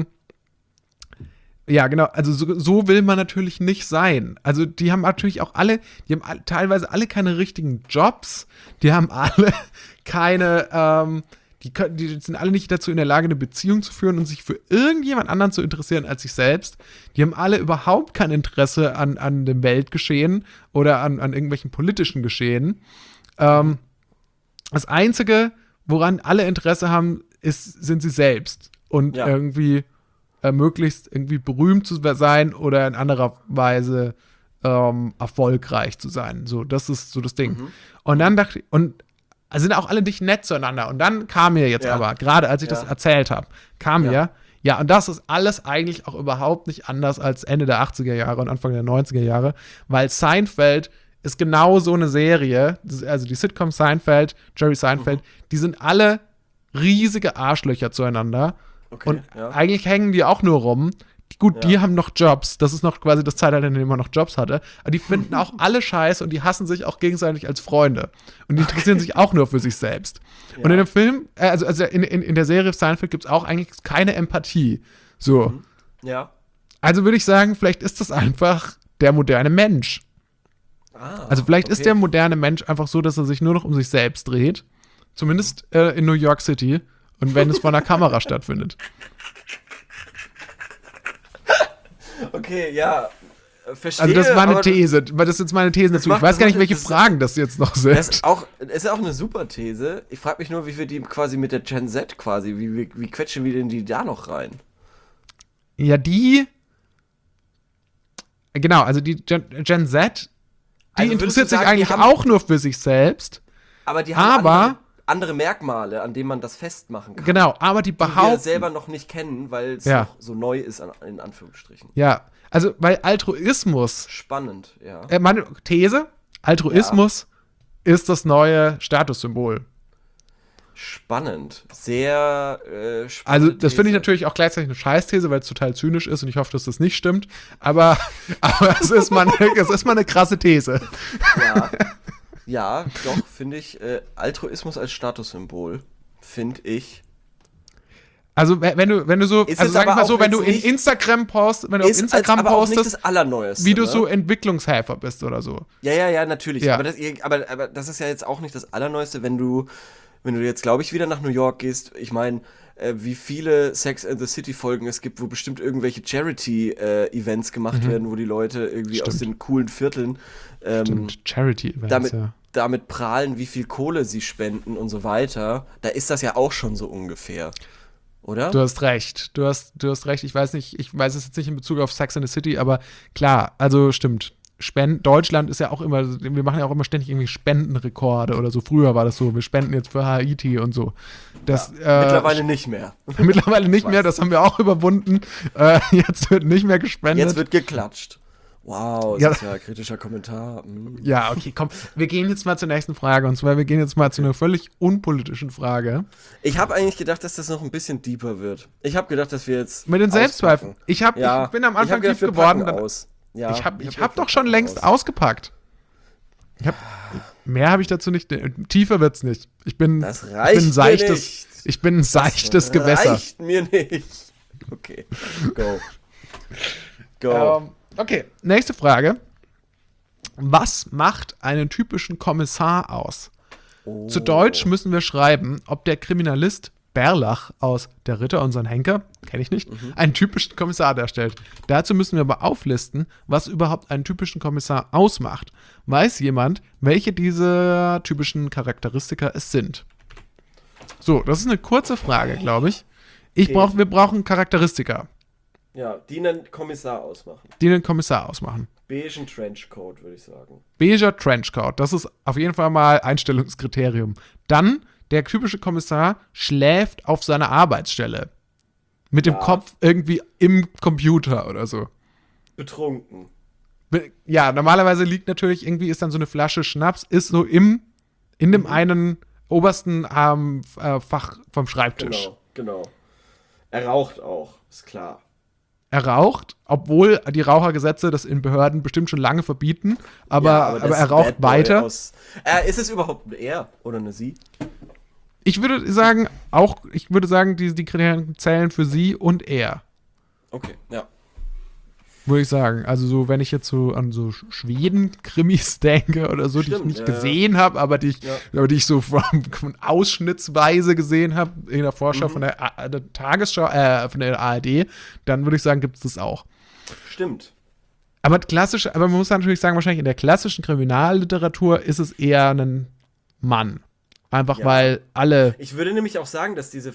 Speaker 1: ja, genau, also so will man natürlich nicht sein. Also die haben natürlich auch teilweise alle keine richtigen Jobs, die haben alle keine, die sind alle nicht dazu in der Lage, eine Beziehung zu führen und sich für irgendjemand anderen zu interessieren als sich selbst. Die haben alle überhaupt kein Interesse an dem Weltgeschehen oder an irgendwelchen politischen Geschehen. Das Einzige, woran alle Interesse haben, sind sie selbst. Und irgendwie möglichst irgendwie berühmt zu sein oder in anderer Weise erfolgreich zu sein. So, das ist so das Ding. Und dann dachte ich, also sind auch alle nicht nett zueinander. Und dann kam mir jetzt aber, gerade als ich das erzählt habe, kam mir, ja, und das ist alles eigentlich auch überhaupt nicht anders als Ende der 80er Jahre und Anfang der 90er Jahre, weil Seinfeld ist genau so eine Serie, also die Sitcom Seinfeld, Jerry Seinfeld, die sind alle riesige Arschlöcher zueinander.
Speaker 2: Okay,
Speaker 1: Und eigentlich hängen die auch nur rum. Gut, die haben noch Jobs. Das ist noch quasi das Zeitalter, in dem man noch Jobs hatte. Aber die finden auch alle Scheiße und die hassen sich auch gegenseitig als Freunde. Und die interessieren sich auch nur für sich selbst. Ja. Und in dem Film, also in der Serie Seinfeld gibt es auch eigentlich keine Empathie. So.
Speaker 2: Ja.
Speaker 1: Also würde ich sagen, vielleicht ist das einfach der moderne Mensch. Also vielleicht ist der moderne Mensch einfach so, dass er sich nur noch um sich selbst dreht. Zumindest in New York City. Und wenn es vor einer Kamera stattfindet.
Speaker 2: Okay, ja. Verstehe.
Speaker 1: Also das war eine These. Das ist jetzt meine These dazu. Ich weiß gar nicht, welche Fragen das jetzt noch sind.
Speaker 2: Das ist auch eine super These. Ich frage mich nur, wie wir die quasi mit der Gen Z quasi, wie quetschen wir denn die da noch rein?
Speaker 1: Ja, genau, also die Gen Z, die
Speaker 2: Also
Speaker 1: interessiert sich
Speaker 2: sagen,
Speaker 1: eigentlich auch nur für sich selbst.
Speaker 2: Aber die haben andere Merkmale, an denen man das festmachen kann.
Speaker 1: Genau, aber die behaupten...
Speaker 2: Die wir selber noch nicht kennen, weil es noch so neu ist, in Anführungsstrichen.
Speaker 1: Ja, also weil Altruismus...
Speaker 2: Spannend, ja.
Speaker 1: Meine These, Altruismus ist das neue Statussymbol.
Speaker 2: Spannend. Sehr spannend.
Speaker 1: Also das finde ich natürlich auch gleichzeitig eine Scheißthese, weil es total zynisch ist und ich hoffe, dass das nicht stimmt. Aber es ist mal eine krasse These.
Speaker 2: Ja. Ja, doch, finde ich, Altruismus als Statussymbol, finde ich.
Speaker 1: Also, wenn du so, also sag ich mal so, wenn du in Instagram postest, wenn du auf Instagram
Speaker 2: aber auch nicht
Speaker 1: postest,
Speaker 2: das Allerneueste,
Speaker 1: wie du so Entwicklungshelfer bist oder so.
Speaker 2: Ja, natürlich.
Speaker 1: Ja.
Speaker 2: Aber das ist ja jetzt auch nicht das Allerneueste, wenn du jetzt, glaube ich, wieder nach New York gehst. Ich meine, wie viele Sex and the City Folgen es gibt, wo bestimmt irgendwelche Charity-Events gemacht werden, wo die Leute irgendwie aus den coolen Vierteln
Speaker 1: Charity-Events,
Speaker 2: damit prahlen, wie viel Kohle sie spenden und so weiter. Da ist das ja auch schon so ungefähr, oder?
Speaker 1: Du hast recht. Du hast recht. Ich weiß es jetzt nicht in Bezug auf Sex and the City, aber klar, also stimmt. Deutschland ist ja auch immer, wir machen ja auch immer ständig irgendwie Spendenrekorde oder so. Früher war das so, wir spenden jetzt für Haiti und so.
Speaker 2: Mittlerweile nicht mehr.
Speaker 1: Mittlerweile nicht mehr, das haben wir auch überwunden. Jetzt wird nicht mehr gespendet.
Speaker 2: Jetzt wird geklatscht. Wow, das ist ja ein kritischer Kommentar.
Speaker 1: Ja, okay, komm. Wir gehen jetzt mal zur nächsten Frage. Und zwar, wir gehen jetzt mal zu einer völlig unpolitischen Frage.
Speaker 2: Ich habe eigentlich gedacht, dass das noch ein bisschen deeper wird. Ich habe gedacht, dass wir jetzt
Speaker 1: mit den Selbstzweifeln. Ich bin am Anfang tief geworden.
Speaker 2: Ja,
Speaker 1: ich hab doch schon längst ausgepackt. Mehr habe ich dazu nicht. Tiefer wird's nicht. Ich bin ein seichtes Gewässer. Das
Speaker 2: reicht mir nicht. Okay, go.
Speaker 1: Okay, nächste Frage. Was macht einen typischen Kommissar aus? Zu Deutsch müssen wir schreiben, ob der Kriminalist Berlach aus Der Ritter und sein Henker, kenne ich nicht, einen typischen Kommissar darstellt. Dazu müssen wir aber auflisten, was überhaupt einen typischen Kommissar ausmacht. Weiß jemand, welche dieser typischen Charakteristika es sind? So, das ist eine kurze Frage, glaube ich. Wir brauchen Charakteristika.
Speaker 2: Ja, die einen Kommissar ausmachen.
Speaker 1: Beigen
Speaker 2: Trenchcoat, würde ich sagen.
Speaker 1: Beiger Trenchcoat, das ist auf jeden Fall mal Einstellungskriterium. Dann, der typische Kommissar schläft auf seiner Arbeitsstelle. Mit dem Kopf irgendwie im Computer oder so.
Speaker 2: Betrunken.
Speaker 1: Ja, normalerweise liegt natürlich irgendwie, ist dann so eine Flasche Schnaps, ist so in dem einen obersten Fach vom Schreibtisch.
Speaker 2: Genau. Er raucht auch, ist klar.
Speaker 1: Er raucht, obwohl die Rauchergesetze das in Behörden bestimmt schon lange verbieten, aber er raucht weiter.
Speaker 2: Ist es überhaupt ein Er oder eine Sie?
Speaker 1: Ich würde sagen, die Kriterien zählen für sie und er.
Speaker 2: Okay, ja.
Speaker 1: Würde ich sagen. Also so, wenn ich jetzt so an so Schweden-Krimis denke oder so, die ich nicht gesehen habe, aber die ich so von ausschnittsweise gesehen habe in der Vorschau von der Tagesschau, von der ARD, dann würde ich sagen, gibt es das auch.
Speaker 2: Stimmt.
Speaker 1: Aber man muss natürlich sagen, wahrscheinlich in der klassischen Kriminalliteratur ist es eher ein Mann. Einfach weil alle.
Speaker 2: Ich würde nämlich auch sagen, dass ich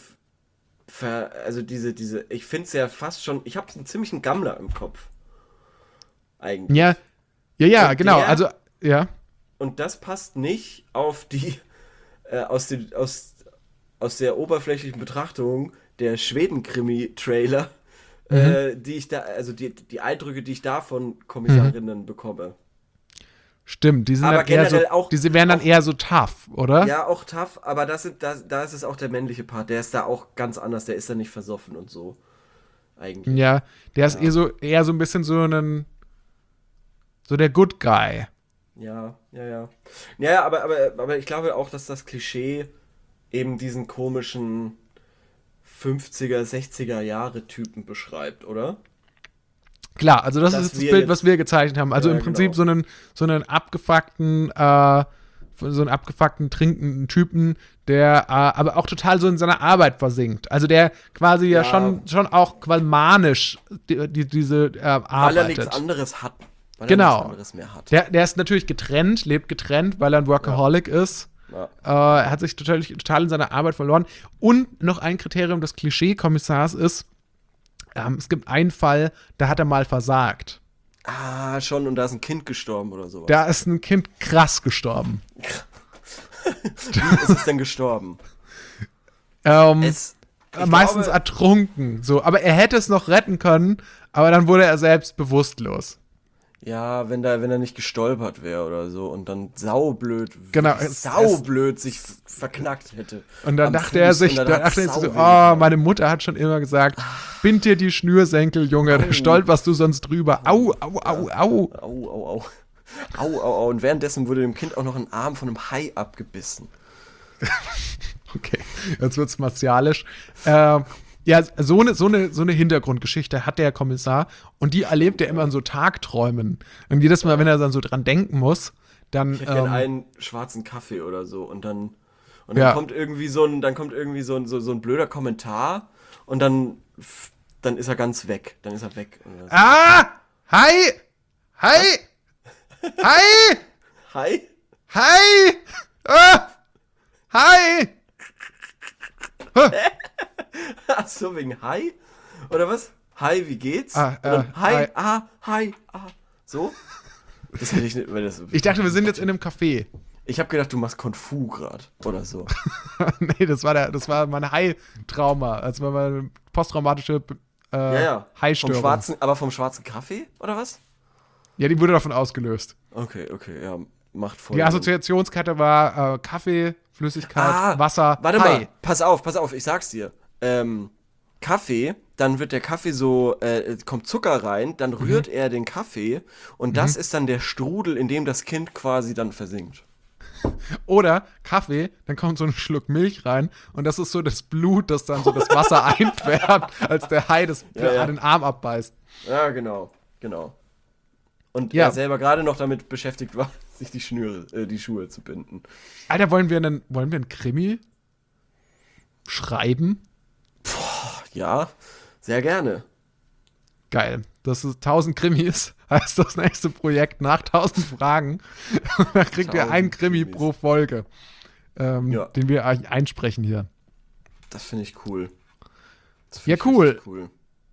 Speaker 2: finde es ja fast schon, ich habe einen ziemlichen Gammler im Kopf. Eigentlich.
Speaker 1: Ja, genau. Also, ja.
Speaker 2: Und das passt nicht auf die aus der oberflächlichen Betrachtung der Schweden-Krimi-Trailer, die ich da, also die Eindrücke, die ich da von Kommissarinnen bekomme.
Speaker 1: Stimmt, die sind
Speaker 2: Aber
Speaker 1: dann eher so,
Speaker 2: generell auch-
Speaker 1: die wären dann eher so tough, oder?
Speaker 2: Ja, auch tough, aber da ist es auch der männliche Part, der ist da auch ganz anders, der ist da nicht versoffen und so. Eigentlich.
Speaker 1: Ja, der ist eher so ein bisschen so der Good Guy.
Speaker 2: Ja. Ja, aber ich glaube auch, dass das Klischee eben diesen komischen 50er, 60er Jahre Typen beschreibt, oder?
Speaker 1: Klar, also das
Speaker 2: Dass
Speaker 1: ist das
Speaker 2: wir
Speaker 1: Bild,
Speaker 2: jetzt-
Speaker 1: was wir gezeichnet haben. Also
Speaker 2: Ja,
Speaker 1: im Prinzip
Speaker 2: genau.
Speaker 1: so einen abgefuckten trinkenden Typen, der aber auch total so in seiner Arbeit versinkt. Also der quasi ja,
Speaker 2: Ja.
Speaker 1: schon auch quasi manisch diese
Speaker 2: Weil er
Speaker 1: arbeitet.
Speaker 2: nichts anderes hat. Weil er
Speaker 1: Genau.
Speaker 2: nichts anderes mehr hat.
Speaker 1: Der ist natürlich lebt getrennt, weil er ein Workaholic ist.
Speaker 2: Ja.
Speaker 1: Er hat sich total in seiner Arbeit verloren. Und noch ein Kriterium des Klischee-Kommissars ist, es gibt einen Fall, da hat er mal versagt.
Speaker 2: Ah, schon, und da ist ein Kind gestorben oder sowas.
Speaker 1: Da ist ein Kind krass gestorben.
Speaker 2: Wie ist es denn gestorben?
Speaker 1: Meistens
Speaker 2: glaube-
Speaker 1: ertrunken. So. Aber er hätte es noch retten können, aber dann wurde er selbst bewusstlos.
Speaker 2: Ja, wenn er nicht gestolpert wäre oder so und dann saublöd
Speaker 1: Genau,
Speaker 2: sich verknackt hätte.
Speaker 1: Und dann
Speaker 2: am
Speaker 1: dachte er
Speaker 2: Fuß
Speaker 1: sich,
Speaker 2: und dann
Speaker 1: dann
Speaker 2: hat's
Speaker 1: dachte er sich so,
Speaker 2: sau wehgetan.
Speaker 1: meine Mutter hat schon immer gesagt, bind dir die Schnürsenkel, Junge, da stolperst du sonst drüber. Au, au, au, au.
Speaker 2: Au. Au. Und währenddessen wurde dem Kind auch noch ein Arm von einem Hai abgebissen.
Speaker 1: Okay, jetzt wird's martialisch. Ja, so eine Hintergrundgeschichte hat der Kommissar und die erlebt er immer in so Tagträumen. Und jedes Mal, wenn er dann so dran denken muss, dann
Speaker 2: Ich hätte gerne einen schwarzen Kaffee oder so und dann
Speaker 1: Ja.
Speaker 2: kommt irgendwie so ein blöder Kommentar und dann ist er ganz weg. Dann ist er weg. Oder so.
Speaker 1: Hi! Hi! Hi!
Speaker 2: Hi?
Speaker 1: Hi! Hi!
Speaker 2: Ach so, wegen Hi? Oder was? Hi, wie geht's?
Speaker 1: Ah,
Speaker 2: Und dann, hi,
Speaker 1: hi.
Speaker 2: hi. So? Das hätte ich nicht, weil das.
Speaker 1: Ich dachte, wir sind jetzt in einem Café.
Speaker 2: Ich habe gedacht, du machst Kung Fu gerade oder so.
Speaker 1: Nee, das war mein Hai-Trauma. Also meine posttraumatische
Speaker 2: Ja.
Speaker 1: Hai-Störung.
Speaker 2: Vom schwarzen Kaffee oder was?
Speaker 1: Ja, die wurde davon ausgelöst.
Speaker 2: Okay, ja, macht voll.
Speaker 1: Die
Speaker 2: Sinn.
Speaker 1: Assoziationskette war Kaffee, Flüssigkeit, Wasser,
Speaker 2: Warte
Speaker 1: Hai.
Speaker 2: mal, pass auf, ich sag's dir. Kaffee, dann wird der Kaffee so, kommt Zucker rein, dann rührt er den Kaffee und das ist dann der Strudel, in dem das Kind quasi dann versinkt.
Speaker 1: Oder Kaffee, dann kommt so ein Schluck Milch rein und das ist so das Blut, das dann so das Wasser einfärbt, als der Hai
Speaker 2: Ja.
Speaker 1: den Arm abbeißt.
Speaker 2: Ja, genau. Und
Speaker 1: Ja.
Speaker 2: er selber gerade noch damit beschäftigt war, sich die Schuhe zu binden.
Speaker 1: Alter, wollen wir einen Krimi schreiben?
Speaker 2: Ja, sehr gerne.
Speaker 1: Geil. Das ist 1000 Krimis, heißt das nächste Projekt nach 1000 Fragen. Und da kriegt ihr
Speaker 2: 1000
Speaker 1: einen Krimi
Speaker 2: Krimis.
Speaker 1: pro Folge,
Speaker 2: Ja.
Speaker 1: den wir einsprechen hier.
Speaker 2: Das finde ich cool.
Speaker 1: Ja, cool.
Speaker 2: richtig cool.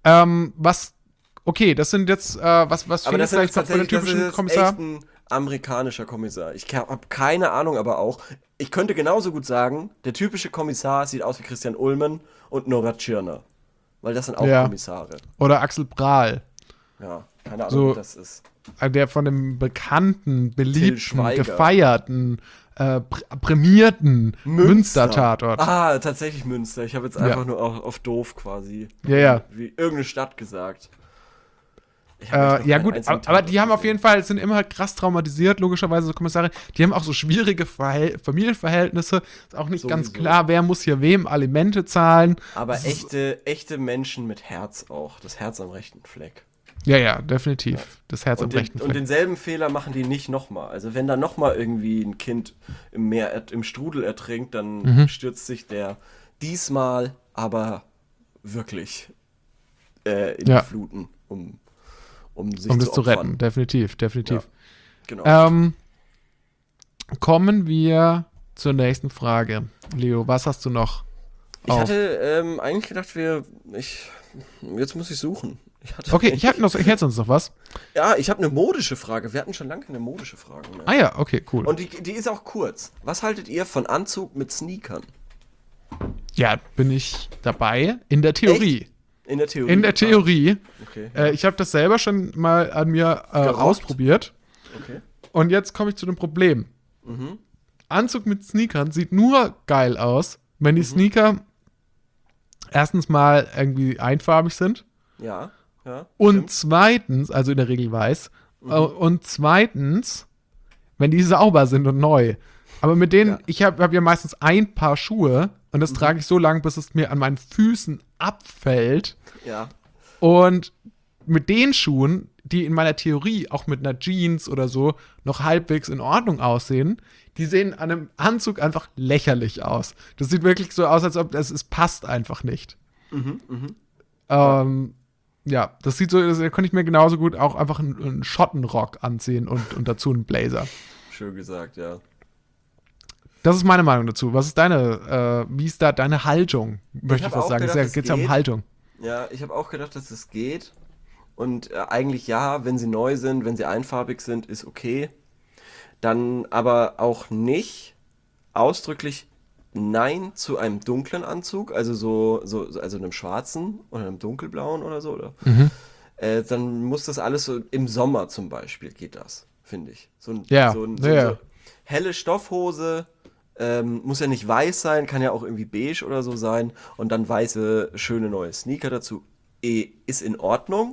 Speaker 1: Okay, das sind jetzt, was
Speaker 2: Aber
Speaker 1: fehlt
Speaker 2: das
Speaker 1: vielleicht
Speaker 2: ist
Speaker 1: noch für den
Speaker 2: tatsächlich
Speaker 1: typischen
Speaker 2: echt
Speaker 1: Kommissar?
Speaker 2: ein amerikanischer Kommissar. Ich habe keine Ahnung, aber auch. Ich könnte genauso gut sagen, der typische Kommissar sieht aus wie Christian Ullmann und Nora Tschirner. Weil das sind auch
Speaker 1: Ja.
Speaker 2: Kommissare.
Speaker 1: Oder Axel Prahl,
Speaker 2: Ja, keine Ahnung,
Speaker 1: So-
Speaker 2: was das ist.
Speaker 1: der von dem bekannten, beliebten,
Speaker 2: Schweiger.
Speaker 1: gefeierten, prämierten Münster-Tatort.
Speaker 2: Ah, tatsächlich Münster. Ich habe jetzt
Speaker 1: Ja.
Speaker 2: einfach nur auf doof quasi.
Speaker 1: Ja.
Speaker 2: Wie irgendeine Stadt gesagt. Ich hab echt noch
Speaker 1: Ja
Speaker 2: keinen
Speaker 1: gut,
Speaker 2: einzigen
Speaker 1: aber
Speaker 2: Tatort
Speaker 1: die haben auf
Speaker 2: gesehen.
Speaker 1: jeden Fall, sind immer krass traumatisiert, logischerweise so Kommissare. Die haben auch so schwierige Familienverhältnisse. Ist auch nicht ganz
Speaker 2: Sowieso.
Speaker 1: klar, wer muss hier wem Alimente zahlen.
Speaker 2: Aber echte Menschen mit Herz auch. Das Herz am rechten Fleck.
Speaker 1: Ja, definitiv. Das Herz am
Speaker 2: Und,
Speaker 1: rechten
Speaker 2: und
Speaker 1: Fleck.
Speaker 2: denselben Fehler machen die nicht nochmal. Also wenn da nochmal irgendwie ein Kind im Meer, im Strudel ertrinkt, dann
Speaker 1: Mhm.
Speaker 2: stürzt sich der diesmal aber wirklich in
Speaker 1: Ja.
Speaker 2: die Fluten, um sich
Speaker 1: Um das zu
Speaker 2: opfern.
Speaker 1: retten, definitiv.
Speaker 2: Genau.
Speaker 1: Kommen wir zur nächsten Frage. Leo, was hast du noch?
Speaker 2: Ich hatte eigentlich gedacht, jetzt muss ich suchen.
Speaker 1: Okay, ich hätte sonst noch was.
Speaker 2: Ja, ich habe eine modische Frage. Wir hatten schon lange keine modische Frage mehr.
Speaker 1: Ah ja, okay, cool.
Speaker 2: Und die ist auch kurz. Was haltet ihr von Anzug mit Sneakern?
Speaker 1: Ja, bin ich dabei. In der Theorie.
Speaker 2: Echt? In der Theorie?
Speaker 1: In der Theorie.
Speaker 2: Okay.
Speaker 1: Ich habe das selber schon mal an mir ausprobiert.
Speaker 2: Okay.
Speaker 1: Und jetzt komme ich zu dem Problem. Anzug mit Sneakern sieht nur geil aus, wenn die Sneaker erstens mal irgendwie einfarbig sind.
Speaker 2: Ja.
Speaker 1: Und
Speaker 2: Stimmt.
Speaker 1: zweitens, also in der Regel weiß, und zweitens, wenn die sauber sind und neu. Aber mit denen, ich hab ja meistens ein Paar Schuhe und das trage ich so lange, bis es mir an meinen Füßen abfällt.
Speaker 2: Ja.
Speaker 1: Und mit den Schuhen, die in meiner Theorie auch mit einer Jeans oder so noch halbwegs in Ordnung aussehen, die sehen an einem Anzug einfach lächerlich aus. Das sieht wirklich so aus, als ob es passt einfach nicht. Ja, das sieht so, da könnte ich mir genauso gut auch einfach einen Schottenrock anziehen und dazu einen Blazer.
Speaker 2: Schön gesagt, ja.
Speaker 1: Das ist meine Meinung dazu. Was ist wie ist da deine Haltung? Möchte ich
Speaker 2: hab
Speaker 1: was
Speaker 2: auch
Speaker 1: sagen.
Speaker 2: gedacht,
Speaker 1: Es geht ja um
Speaker 2: geht.
Speaker 1: Haltung.
Speaker 2: Ja, ich habe auch gedacht, dass es geht. Und eigentlich ja, wenn sie neu sind, wenn sie einfarbig sind, ist okay. Dann aber auch nicht ausdrücklich Nein zu einem dunklen Anzug, also also einem schwarzen oder einem dunkelblauen oder so, oder? Dann muss das alles so im Sommer zum Beispiel geht das, finde ich. So helle Stoffhose, muss ja nicht weiß sein, kann ja auch irgendwie beige oder so sein und dann weiße, schöne neue Sneaker dazu. Ist in Ordnung.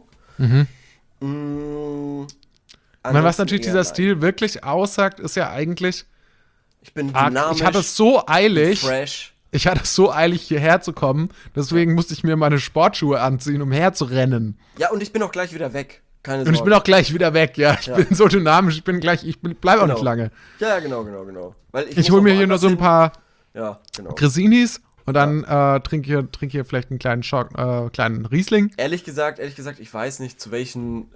Speaker 1: Was natürlich
Speaker 2: eher
Speaker 1: dieser
Speaker 2: nein.
Speaker 1: Stil wirklich aussagt, ist ja eigentlich,
Speaker 2: Ich bin dynamisch,
Speaker 1: ich hatte es so eilig,
Speaker 2: fresh.
Speaker 1: hierher zu kommen, deswegen musste ich mir meine Sportschuhe anziehen, um herzurennen.
Speaker 2: Ja, und ich bin auch gleich wieder weg. Keine Sorge.
Speaker 1: Und ich bin auch gleich wieder weg, ja. Ich bin so dynamisch, ich bleibe auch nicht lange.
Speaker 2: Ja, genau. Weil
Speaker 1: Ich hole mir hier nur so ein paar
Speaker 2: Ja, genau.
Speaker 1: Cresinis und dann trink hier vielleicht einen kleinen Riesling.
Speaker 2: Ehrlich gesagt, ich weiß nicht, zu welchen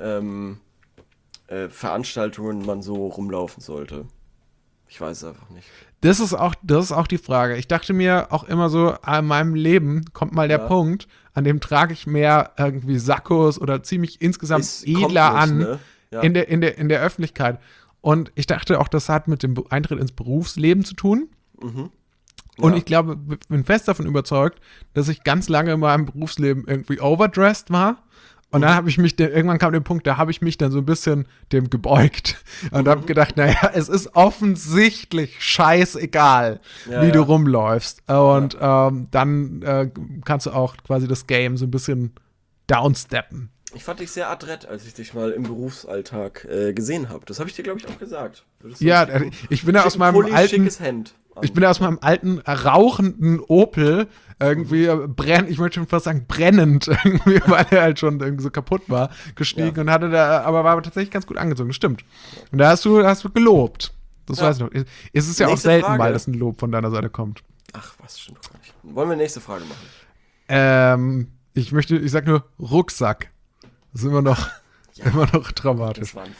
Speaker 2: Veranstaltungen man so rumlaufen sollte. Ich weiß es einfach nicht.
Speaker 1: Das ist auch die Frage. Ich dachte mir auch immer so, in meinem Leben kommt mal der Punkt, an dem trage ich mehr irgendwie Sakkos oder ziemlich insgesamt edler an
Speaker 2: Ne? Ja.
Speaker 1: in der Öffentlichkeit. Und ich dachte auch, das hat mit dem Eintritt ins Berufsleben zu tun. Und ich glaube, bin fest davon überzeugt, dass ich ganz lange in meinem Berufsleben irgendwie overdressed war. Und dann irgendwann kam der Punkt, da habe ich mich dann so ein bisschen dem gebeugt und habe gedacht, naja, es ist offensichtlich scheißegal, wie du rumläufst. Und dann kannst du auch quasi das Game so ein bisschen downsteppen.
Speaker 2: Ich fand dich sehr adrett, als ich dich mal im Berufsalltag gesehen habe. Das habe ich dir, glaube ich, auch gesagt.
Speaker 1: Ja, ich bin ja aus meinem
Speaker 2: Pulli,
Speaker 1: alten
Speaker 2: schickes Hemd.
Speaker 1: Ich bin ja aus meinem alten, rauchenden Opel irgendwie ich möchte schon fast sagen brennend, irgendwie, weil er halt schon irgendwie so kaputt war, gestiegen und war aber tatsächlich ganz gut angezogen, das stimmt. Und da hast du gelobt. Das weiß ich noch. Es ist ja auch
Speaker 2: Nächste
Speaker 1: selten
Speaker 2: Frage.
Speaker 1: mal, dass ein Lob von deiner Seite kommt.
Speaker 2: Ach, was, stimmt doch gar nicht. Wollen wir nächste Frage machen?
Speaker 1: Ich sag nur Rucksack. Das ist immer noch dramatisch.
Speaker 2: Das war ein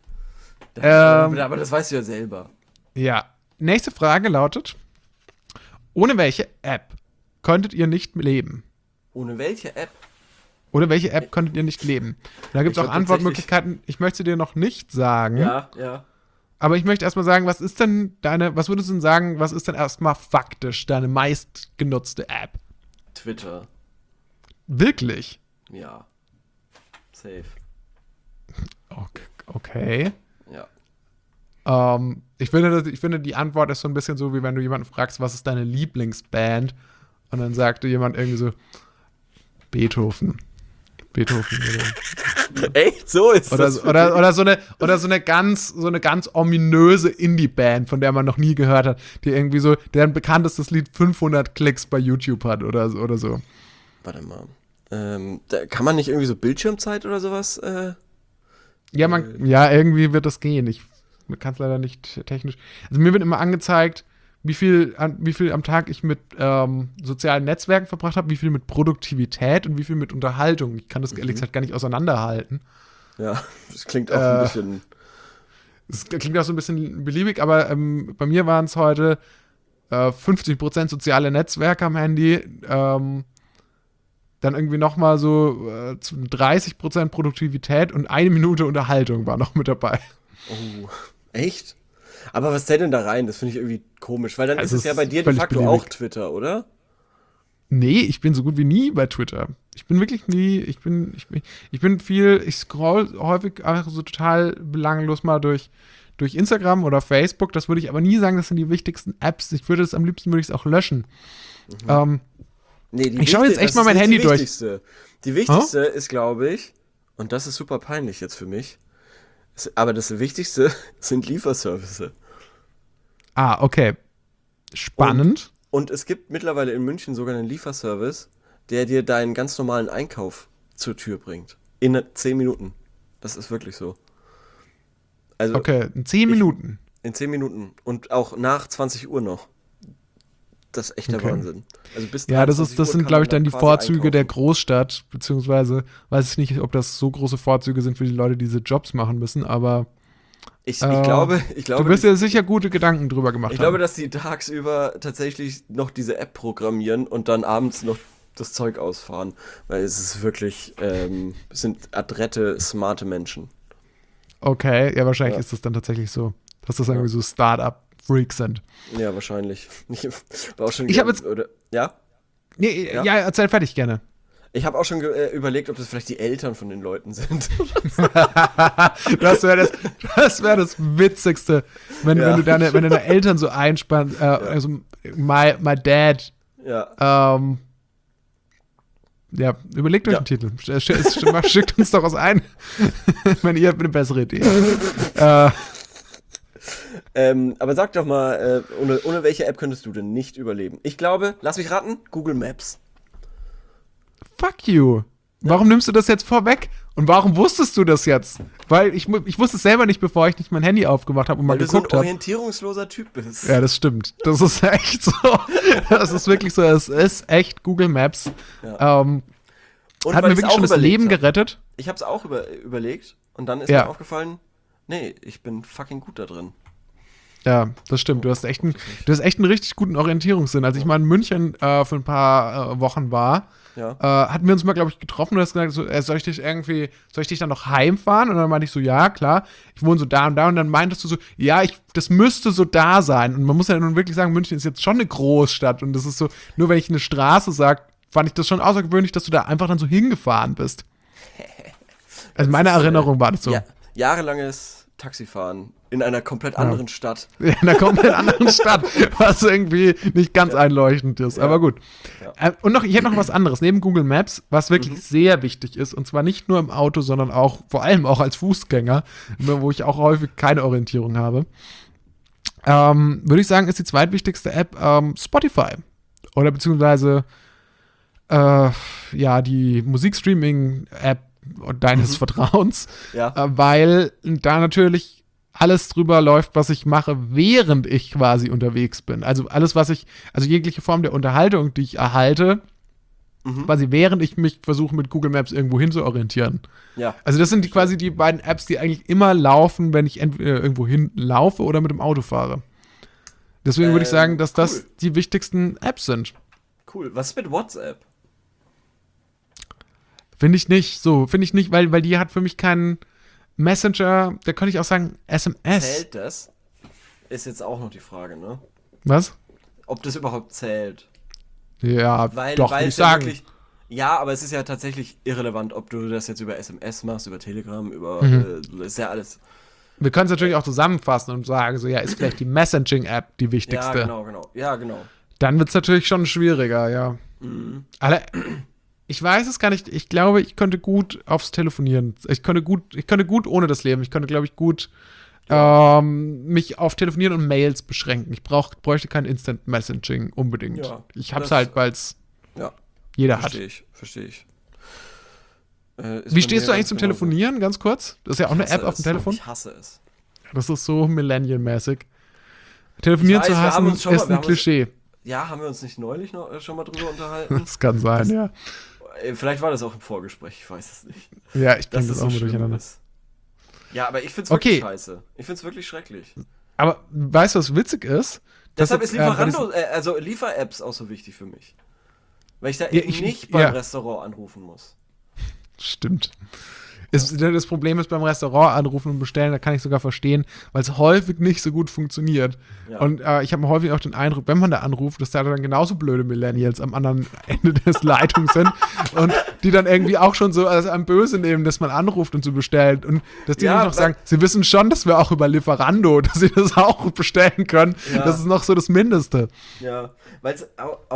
Speaker 2: Fail. Aber das weißt du ja selber.
Speaker 1: Ja. Nächste Frage lautet: Ohne welche App könntet ihr nicht leben?
Speaker 2: Ohne welche App?
Speaker 1: Ohne welche App könntet ihr nicht leben? Da gibt es auch
Speaker 2: glaub,
Speaker 1: Antwortmöglichkeiten. Ich möchte sie dir noch nicht sagen.
Speaker 2: Ja.
Speaker 1: Aber ich möchte erstmal sagen, was würdest du denn sagen, was ist denn erstmal faktisch deine meistgenutzte App?
Speaker 2: Twitter.
Speaker 1: Wirklich?
Speaker 2: Ja. Safe.
Speaker 1: Okay.
Speaker 2: Ja.
Speaker 1: Ich finde, die Antwort ist so ein bisschen so, wie wenn du jemanden fragst, was ist deine Lieblingsband? Und dann sagte jemand irgendwie so, Beethoven.
Speaker 2: Echt? So ist das.
Speaker 1: Oder so eine ganz ominöse Indie-Band, von der man noch nie gehört hat, die irgendwie so, deren bekanntestes Lied 500 Klicks bei YouTube hat oder so.
Speaker 2: Warte mal. Da kann man nicht irgendwie so Bildschirmzeit oder sowas?
Speaker 1: Ja, irgendwie wird das gehen. Ich kann es leider nicht technisch. Also mir wird immer angezeigt, wie viel am Tag ich mit sozialen Netzwerken verbracht habe, wie viel mit Produktivität und wie viel mit Unterhaltung. Ich kann das ehrlich gesagt gar nicht auseinanderhalten.
Speaker 2: Ja, das klingt auch ein bisschen.
Speaker 1: Es klingt auch so ein bisschen beliebig, aber bei mir waren es heute 50% soziale Netzwerke am Handy, dann irgendwie nochmal so 30% Produktivität und 1 Minute Unterhaltung war noch mit dabei.
Speaker 2: Oh, echt? Aber was zählt denn da rein? Das finde ich irgendwie komisch, weil dann
Speaker 1: Also
Speaker 2: ist es ja bei dir de
Speaker 1: völlig
Speaker 2: facto
Speaker 1: beliebig.
Speaker 2: auch Twitter, oder?
Speaker 1: Nee, ich bin so gut wie nie bei Twitter. Ich bin wirklich nie, ich bin viel, ich scroll häufig einfach so total belanglos mal durch Instagram oder Facebook. Das würde ich aber nie sagen, das sind die wichtigsten Apps. Am liebsten würde ich es auch löschen.
Speaker 2: Nee,
Speaker 1: Ich schaue jetzt echt mal mein Handy durch.
Speaker 2: Die wichtigste ist, glaube ich, und das ist super peinlich jetzt für mich, aber das Wichtigste sind Lieferservices.
Speaker 1: Ah, okay. Spannend.
Speaker 2: Und es gibt mittlerweile in München sogar einen Lieferservice, der dir deinen ganz normalen Einkauf zur Tür bringt. In 10 Minuten. Das ist wirklich so. Also
Speaker 1: Okay, in 10 Minuten.
Speaker 2: in 10 Minuten. Und auch nach 20 Uhr noch. Das ist echt der
Speaker 1: Okay.
Speaker 2: Wahnsinn. Also bis
Speaker 1: Ja, das
Speaker 2: 23
Speaker 1: sind,
Speaker 2: Uhr kann
Speaker 1: glaube
Speaker 2: man
Speaker 1: ich, dann die
Speaker 2: quasi
Speaker 1: Vorzüge der
Speaker 2: einkaufen.
Speaker 1: Großstadt, beziehungsweise weiß ich nicht, ob das so große Vorzüge sind für die Leute, die diese Jobs machen müssen, aber
Speaker 2: Ich glaube,
Speaker 1: du wirst dir sicher gute Gedanken drüber gemacht
Speaker 2: ich glaube,
Speaker 1: haben.
Speaker 2: dass die tagsüber tatsächlich noch diese App programmieren und dann abends noch das Zeug ausfahren. Weil es ist wirklich, es sind adrette, smarte Menschen.
Speaker 1: Okay, ja, wahrscheinlich
Speaker 2: Ja.
Speaker 1: ist das dann tatsächlich so, dass das irgendwie so Start-up-Freaks sind.
Speaker 2: Ja, wahrscheinlich. Ich war auch schon
Speaker 1: Ich habe jetzt-
Speaker 2: oder, ja?
Speaker 1: Nee,
Speaker 2: Ja?
Speaker 1: ja, erzähl fertig gerne.
Speaker 2: Ich habe auch schon überlegt, ob das vielleicht die Eltern von den Leuten sind.
Speaker 1: Das wäre wär das Witzigste, wenn
Speaker 2: Ja.
Speaker 1: du wenn deine Eltern so einspannst, also my dad,
Speaker 2: Ja.
Speaker 1: ja, überlegt euch
Speaker 2: Ja.
Speaker 1: einen Titel. Schickt uns doch was ein, wenn ihr habt eine bessere Idee.
Speaker 2: Aber sag doch mal, ohne welche App könntest du denn nicht überleben? Ich glaube, lass mich raten, Google Maps.
Speaker 1: Fuck you. Warum nimmst du das jetzt vorweg? Und warum wusstest du das jetzt? Weil ich wusste es selber nicht, bevor ich nicht mein Handy aufgemacht habe und mal
Speaker 2: Weil du so ein
Speaker 1: geguckt habe.
Speaker 2: orientierungsloser Typ bist.
Speaker 1: Ja, das stimmt. Das ist echt so. Das ist wirklich so. Es ist echt Google Maps.
Speaker 2: Ja.
Speaker 1: Und
Speaker 2: Und
Speaker 1: hat
Speaker 2: weil
Speaker 1: mir
Speaker 2: ich's
Speaker 1: wirklich
Speaker 2: auch
Speaker 1: schon das
Speaker 2: überlegt
Speaker 1: Leben
Speaker 2: hab.
Speaker 1: gerettet.
Speaker 2: Ich habe es auch überlegt und dann ist
Speaker 1: Ja.
Speaker 2: mir aufgefallen, nee, ich bin fucking gut da drin.
Speaker 1: Ja, das stimmt. Du hast echt einen richtig guten Orientierungssinn. Als ich mal in München für ein paar Wochen war,
Speaker 2: Ja.
Speaker 1: hatten wir uns mal, glaube ich, getroffen und du hast gesagt, so, soll ich dich dann noch heimfahren? Und dann meinte ich so, ja, klar, ich wohne so da und da. Und dann meintest du so, ja, das müsste so da sein. Und man muss ja nun wirklich sagen, München ist jetzt schon eine Großstadt. Und das ist so, nur wenn ich eine Straße sage, fand ich das schon außergewöhnlich, dass du da einfach dann so hingefahren bist. Also meine Erinnerung war das so.
Speaker 2: Ja, jahrelanges Taxifahren in einer komplett anderen Stadt.
Speaker 1: In einer komplett anderen Stadt, was irgendwie nicht ganz einleuchtend ist. Aber gut.
Speaker 2: Ja.
Speaker 1: Und ich hätte noch was anderes, neben Google Maps, was wirklich sehr wichtig ist, und zwar nicht nur im Auto, sondern auch, vor allem auch als Fußgänger, wo ich auch häufig keine Orientierung habe. Würde ich sagen, ist die zweitwichtigste App Spotify. Oder beziehungsweise die Musikstreaming-App deines Vertrauens.
Speaker 2: Ja.
Speaker 1: Weil da natürlich alles drüber läuft, was ich mache, während ich quasi unterwegs bin. Also alles, also jegliche Form der Unterhaltung, die ich erhalte, quasi während ich mich versuche, mit Google Maps irgendwo hin zu orientieren.
Speaker 2: Ja.
Speaker 1: Also das sind quasi die beiden Apps, die eigentlich immer laufen, wenn ich entweder irgendwo hin laufe oder mit dem Auto fahre. Deswegen würde ich sagen, dass das
Speaker 2: cool.
Speaker 1: die wichtigsten Apps sind.
Speaker 2: Cool. Was ist mit WhatsApp?
Speaker 1: Finde ich nicht, weil die hat für mich keinen Messenger, da könnte ich auch sagen SMS.
Speaker 2: Zählt das? Ist jetzt auch noch die Frage, ne?
Speaker 1: Was?
Speaker 2: Ob das überhaupt zählt.
Speaker 1: Ja,
Speaker 2: Weil
Speaker 1: doch, würde ich
Speaker 2: es ja
Speaker 1: sagen.
Speaker 2: wirklich. Ja, aber es ist ja tatsächlich irrelevant, ob du das jetzt über SMS machst, über Telegram, über. Ist ja alles.
Speaker 1: Wir können es natürlich auch zusammenfassen und sagen, so, ja, ist vielleicht die Messaging-App die wichtigste.
Speaker 2: Ja, genau. Ja, genau.
Speaker 1: Dann wird es natürlich schon schwieriger, ja. Ich weiß es gar nicht. Ich glaube, ich könnte gut aufs Telefonieren. Ich könnte gut ohne das leben. Ich könnte, glaube ich, gut mich auf Telefonieren und Mails beschränken. Ich bräuchte kein Instant Messaging unbedingt.
Speaker 2: Ja,
Speaker 1: Ich hab's
Speaker 2: das-
Speaker 1: halt, weil es
Speaker 2: Ja,
Speaker 1: jeder hat.
Speaker 2: verstehe ich.
Speaker 1: Wie stehst du eigentlich zum Telefonieren, ganz kurz? Das ist ja auch eine App auf dem Telefon.
Speaker 2: Ich hasse es.
Speaker 1: Das ist so Millennial-mäßig. Telefonieren
Speaker 2: Ich weiß,
Speaker 1: zu
Speaker 2: wir haben
Speaker 1: hassen
Speaker 2: uns schon mal-
Speaker 1: ist
Speaker 2: wir
Speaker 1: ein
Speaker 2: haben uns-
Speaker 1: Klischee.
Speaker 2: Ja, haben wir uns nicht neulich schon mal drüber unterhalten?
Speaker 1: Das kann sein, ja.
Speaker 2: Vielleicht war das auch im Vorgespräch, ich weiß es nicht.
Speaker 1: Ja, ich
Speaker 2: Dass
Speaker 1: bringe das
Speaker 2: das
Speaker 1: auch
Speaker 2: so
Speaker 1: mal
Speaker 2: schlimm
Speaker 1: durcheinander.
Speaker 2: ist. Ja, aber ich find's
Speaker 1: Okay.
Speaker 2: wirklich scheiße. Ich find's wirklich schrecklich.
Speaker 1: Aber weißt du, was witzig ist?
Speaker 2: Deshalb ist
Speaker 1: Lieferando,
Speaker 2: also Liefer-Apps auch so wichtig für mich. Weil ich da
Speaker 1: Ja,
Speaker 2: eben nicht beim Restaurant anrufen muss.
Speaker 1: Stimmt. Das Problem ist beim Restaurant anrufen und bestellen, da kann ich sogar verstehen, weil es häufig nicht so gut funktioniert.
Speaker 2: Ja.
Speaker 1: Und ich habe häufig auch den Eindruck, wenn man da anruft, dass da dann genauso blöde Millennials am anderen Ende des Leitungs sind und die dann irgendwie auch schon so als am Böse nehmen, dass man anruft und so bestellt. Und dass die dann noch sagen, sie wissen schon, dass wir auch über Lieferando, dass sie das auch bestellen können. Ja. Das ist noch so das Mindeste.
Speaker 2: Ja, weil es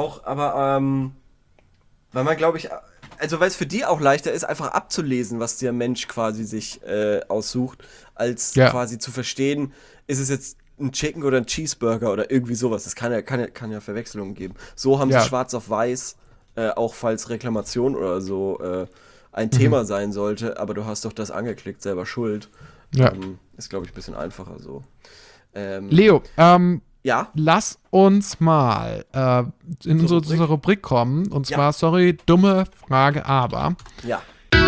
Speaker 2: weil man, glaube ich, also weil es für die auch leichter ist, einfach abzulesen, was der Mensch quasi sich aussucht, als quasi zu verstehen, ist es jetzt ein Chicken oder ein Cheeseburger oder irgendwie sowas. Das kann ja Verwechslungen geben. So haben sie schwarz auf weiß, auch falls Reklamation oder so ein Thema sein sollte, aber du hast doch das angeklickt, selber schuld.
Speaker 1: Ja.
Speaker 2: Ist, glaube ich, ein bisschen einfacher so.
Speaker 1: Leo,
Speaker 2: ja?
Speaker 1: Lass uns mal in unsere Rubrik kommen. Und zwar, sorry, dumme Frage, aber.
Speaker 2: Ja.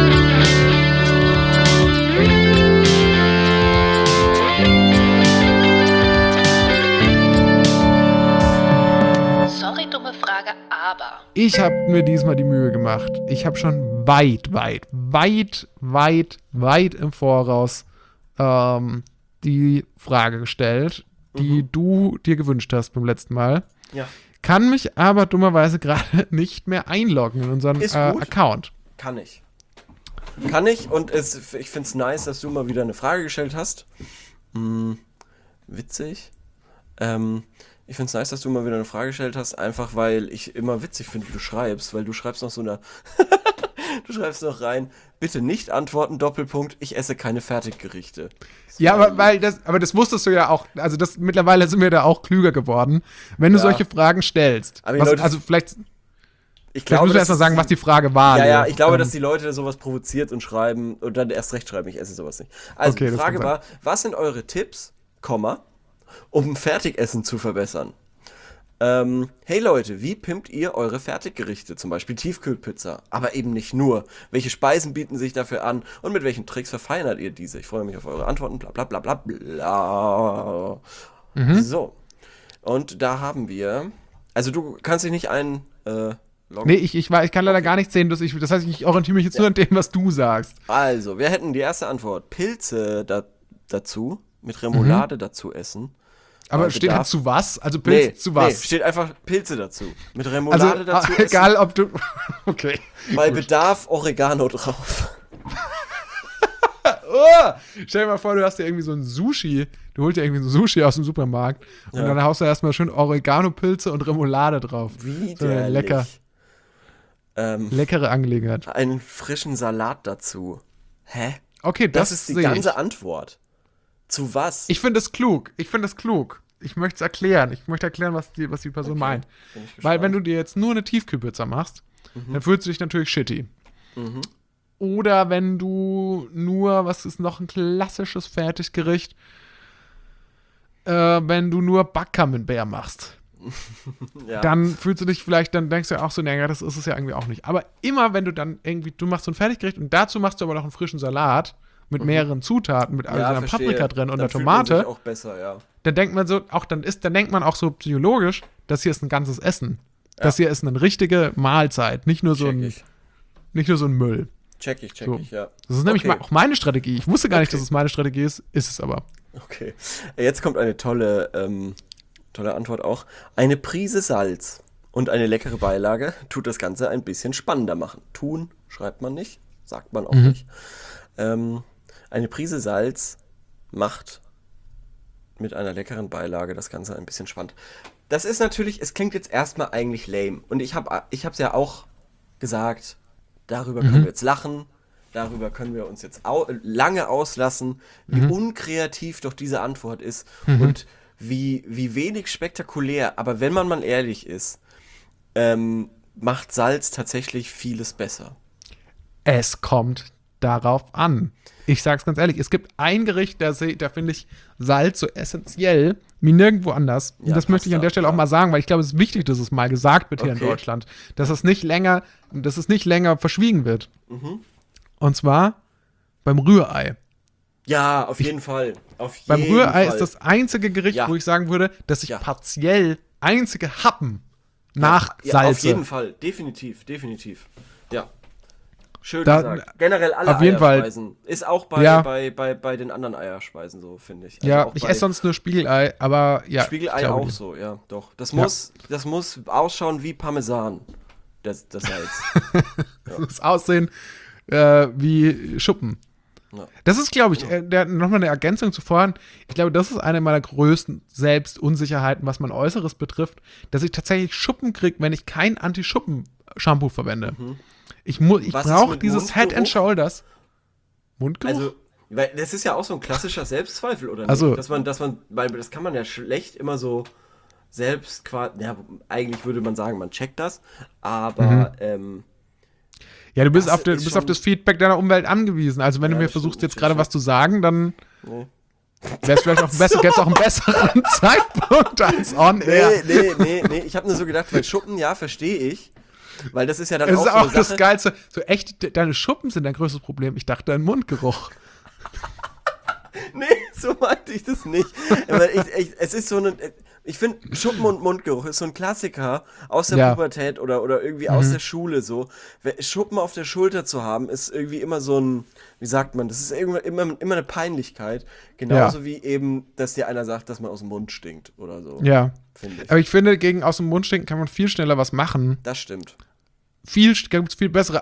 Speaker 4: Sorry, dumme Frage, aber.
Speaker 1: Ich habe mir diesmal die Mühe gemacht. Ich habe schon weit im Voraus die Frage gestellt, die du dir gewünscht hast beim letzten Mal.
Speaker 2: Ja.
Speaker 1: Kann mich aber dummerweise gerade nicht mehr einloggen in unseren Account.
Speaker 2: Kann ich und ich finde es nice, dass du mal wieder eine Frage gestellt hast. Witzig. Ich finde es nice, dass du mal wieder eine Frage gestellt hast, einfach weil ich immer witzig finde, wie du schreibst, weil du schreibst noch so eine du schreibst noch rein, bitte nicht antworten, Doppelpunkt, ich esse keine Fertiggerichte.
Speaker 1: Ja, aber das wusstest du ja auch, also mittlerweile sind wir da auch klüger geworden, wenn du solche Fragen stellst. Vielleicht müssen wir erstmal sagen, was die Frage war.
Speaker 2: Ja, ich glaube, dass die Leute sowas provoziert und schreiben und dann erst recht schreiben, ich esse sowas nicht. Also die Frage war, was sind eure Tipps, um Fertigessen zu verbessern? Hey Leute, wie pimpt ihr eure Fertiggerichte, zum Beispiel Tiefkühlpizza, aber eben nicht nur? Welche Speisen bieten sich dafür an und mit welchen Tricks verfeinert ihr diese? Ich freue mich auf eure Antworten, bla bla bla bla bla. So, und da haben wir, also du kannst dich nicht loggen.
Speaker 1: Nee, ich kann leider gar nicht sehen, das heißt, ich orientiere mich jetzt nur an dem, was du sagst.
Speaker 2: Also, wir hätten die erste Antwort, Pilze dazu, mit Remoulade dazu essen.
Speaker 1: Aber steht dazu was? Also Pilze zu was? Nee,
Speaker 2: steht einfach Pilze dazu. Mit Remoulade dazu essen.
Speaker 1: Egal, ob du... Okay.
Speaker 2: Bei Bedarf Oregano drauf.
Speaker 1: Stell dir mal vor, du hast ja irgendwie so ein Sushi. Du holst ja irgendwie so ein Sushi aus dem Supermarkt. Und dann haust du erstmal schön Oregano-Pilze und Remoulade drauf.
Speaker 2: Widerlich.
Speaker 1: Lecker. Leckere Angelegenheit.
Speaker 2: Einen frischen Salat dazu. Hä?
Speaker 1: Okay,
Speaker 2: das ist die ganze Antwort. Zu was?
Speaker 1: Ich finde das klug. Ich möchte es erklären. Ich möchte erklären, was die Person meint. Weil wenn du dir jetzt nur eine Tiefkühlpizza machst, dann fühlst du dich natürlich shitty. Oder wenn du nur, was ist noch ein klassisches Fertiggericht, wenn du nur Backcamembert machst. Dann fühlst du dich vielleicht, dann denkst du auch so, naja, das ist es ja irgendwie auch nicht. Aber immer, wenn du dann irgendwie, du machst so ein Fertiggericht und dazu machst du aber noch einen frischen Salat, mit mehreren Zutaten, mit einer Paprika drin und einer Tomate,
Speaker 2: man sich auch besser,
Speaker 1: dann denkt man so, dann denkt man auch so psychologisch, das hier ist ein ganzes Essen. Das hier ist eine richtige Mahlzeit, nicht nur so ein Müll.
Speaker 2: Check ich, ja.
Speaker 1: Das ist nämlich auch meine Strategie. Ich wusste gar nicht, dass es meine Strategie ist es aber.
Speaker 2: Okay. Jetzt kommt eine tolle Antwort auch. Eine Prise Salz und eine leckere Beilage tut das Ganze ein bisschen spannender machen. Tun schreibt man nicht, sagt man auch nicht. Eine Prise Salz macht mit einer leckeren Beilage das Ganze ein bisschen spannend. Das ist natürlich, es klingt jetzt erstmal eigentlich lame. Und ich hab's ja auch gesagt, darüber können wir jetzt lachen, darüber können wir uns jetzt lange auslassen, wie unkreativ doch diese Antwort ist und wie wenig spektakulär. Aber wenn man mal ehrlich ist, macht Salz tatsächlich vieles besser.
Speaker 1: Es kommt darauf an. Ich sag's ganz ehrlich, es gibt ein Gericht, da finde ich Salz so essentiell wie nirgendwo anders. Und das möchte ich an der Stelle auch mal sagen, weil ich glaube, es ist wichtig, dass es mal gesagt wird hier in Deutschland, dass es nicht länger verschwiegen wird. Und zwar beim Rührei.
Speaker 2: Ja, auf jeden Fall. Auf
Speaker 1: Beim
Speaker 2: jeden
Speaker 1: Rührei
Speaker 2: Fall.
Speaker 1: ist das einzige Gericht,
Speaker 2: Ja.
Speaker 1: wo ich sagen würde, dass ich
Speaker 2: Ja.
Speaker 1: partiell einzige Happen
Speaker 2: Ja,
Speaker 1: nachsalze.
Speaker 2: auf jeden Fall. Definitiv. Ja. Schön
Speaker 1: Da-
Speaker 2: gesagt. Generell alle
Speaker 1: auf jeden Fall.
Speaker 2: Eierspeisen. Ist auch
Speaker 1: Ja.
Speaker 2: bei den anderen Eierspeisen so, finde ich. Also
Speaker 1: Ja,
Speaker 2: auch
Speaker 1: ich
Speaker 2: bei
Speaker 1: esse sonst nur Spiegelei, aber ja.
Speaker 2: Spiegelei
Speaker 1: ich glaube
Speaker 2: auch
Speaker 1: dir.
Speaker 2: so, ja, doch. Das
Speaker 1: Ja.
Speaker 2: muss ausschauen wie Parmesan. Das Salz.
Speaker 1: Das Aussehen wie Schuppen.
Speaker 2: Ja.
Speaker 1: Das ist, glaube ich, nochmal eine Ergänzung zu vorhin. Ich glaube, das ist eine meiner größten Selbstunsicherheiten, was mein Äußeres betrifft, dass ich tatsächlich Schuppen kriege, wenn ich kein Anti-Schuppen-Shampoo verwende. Ich
Speaker 2: Was ist
Speaker 1: brauche
Speaker 2: mit
Speaker 1: dieses Head and
Speaker 2: Mundgeruch?
Speaker 1: Shoulders. Mundgeruch?
Speaker 2: Also, weil das ist ja auch so ein klassischer Selbstzweifel, oder nicht?
Speaker 1: Also-
Speaker 2: Dass man, weil das kann man ja schlecht immer so selbst quasi, ja, eigentlich würde man sagen, man checkt das, aber
Speaker 1: ja, du bist
Speaker 2: das
Speaker 1: auf
Speaker 2: ist
Speaker 1: auf
Speaker 2: schon-
Speaker 1: das Feedback deiner Umwelt angewiesen. Also wenn
Speaker 2: Ja,
Speaker 1: du mir
Speaker 2: das
Speaker 1: versuchst,
Speaker 2: stimmt,
Speaker 1: jetzt
Speaker 2: stimmt,
Speaker 1: gerade
Speaker 2: stimmt.
Speaker 1: was zu sagen, dann
Speaker 2: nee.
Speaker 1: wäre es vielleicht gäbe es auch einen besseren Zeitpunkt als on air.
Speaker 2: Nee, ich habe nur so gedacht, weil Schuppen, ja, verstehe ich, weil das ist ja dann
Speaker 1: Es
Speaker 2: auch
Speaker 1: ist
Speaker 2: so
Speaker 1: auch
Speaker 2: eine
Speaker 1: das
Speaker 2: Sache.
Speaker 1: Geilste. So echt, deine Schuppen sind dein größtes Problem. Ich dachte, dein Mundgeruch.
Speaker 2: Nee, so meinte ich das nicht. Aber es ist so ich finde, Schuppen und Mundgeruch ist so ein Klassiker aus der
Speaker 1: Ja.
Speaker 2: Pubertät oder irgendwie aus der Schule so. Schuppen auf der Schulter zu haben, ist irgendwie immer so ein, wie sagt man, das ist immer eine Peinlichkeit. Genauso wie eben, dass dir einer sagt, dass man aus dem Mund stinkt oder so.
Speaker 1: Ja.
Speaker 2: Finde ich.
Speaker 1: Aber ich finde, gegen aus dem Mund stinken kann man viel schneller was machen.
Speaker 2: Das stimmt.
Speaker 1: Gibt es viel bessere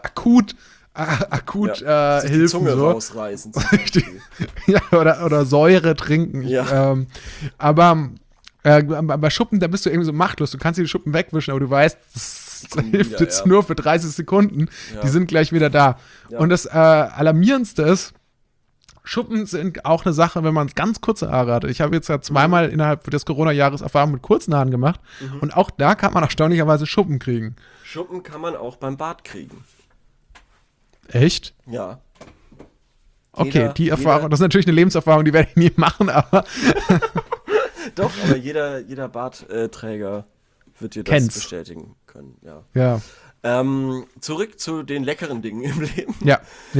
Speaker 2: Sich die
Speaker 1: Hilfen.
Speaker 2: Zunge
Speaker 1: So.
Speaker 2: rausreißen. zum Beispiel.
Speaker 1: Ja, oder Säure trinken.
Speaker 2: Ja.
Speaker 1: Aber bei Schuppen, da bist du irgendwie so machtlos. Du kannst die Schuppen wegwischen, aber du weißt, das
Speaker 2: kommen
Speaker 1: hilft
Speaker 2: wieder,
Speaker 1: jetzt
Speaker 2: ja.
Speaker 1: nur für 30 Sekunden.
Speaker 2: Ja.
Speaker 1: Die sind gleich wieder da.
Speaker 2: Ja.
Speaker 1: Und das Alarmierendste ist, Schuppen sind auch eine Sache, wenn man ganz kurze Haare hat. Ich habe jetzt ja zweimal innerhalb des Corona-Jahres Erfahrung mit kurzen Haaren gemacht. Und auch da kann man erstaunlicherweise Schuppen kriegen.
Speaker 2: Schuppen kann man auch beim Bart kriegen.
Speaker 1: Echt?
Speaker 2: Ja.
Speaker 1: Okay, die Erfahrung, das ist natürlich eine Lebenserfahrung, die werde ich nie machen, aber
Speaker 2: Doch, aber jeder Bartträger wird dir das
Speaker 1: Kennt's.
Speaker 2: bestätigen können, ja.
Speaker 1: ja.
Speaker 2: Zurück zu den leckeren Dingen im Leben.
Speaker 1: Ja.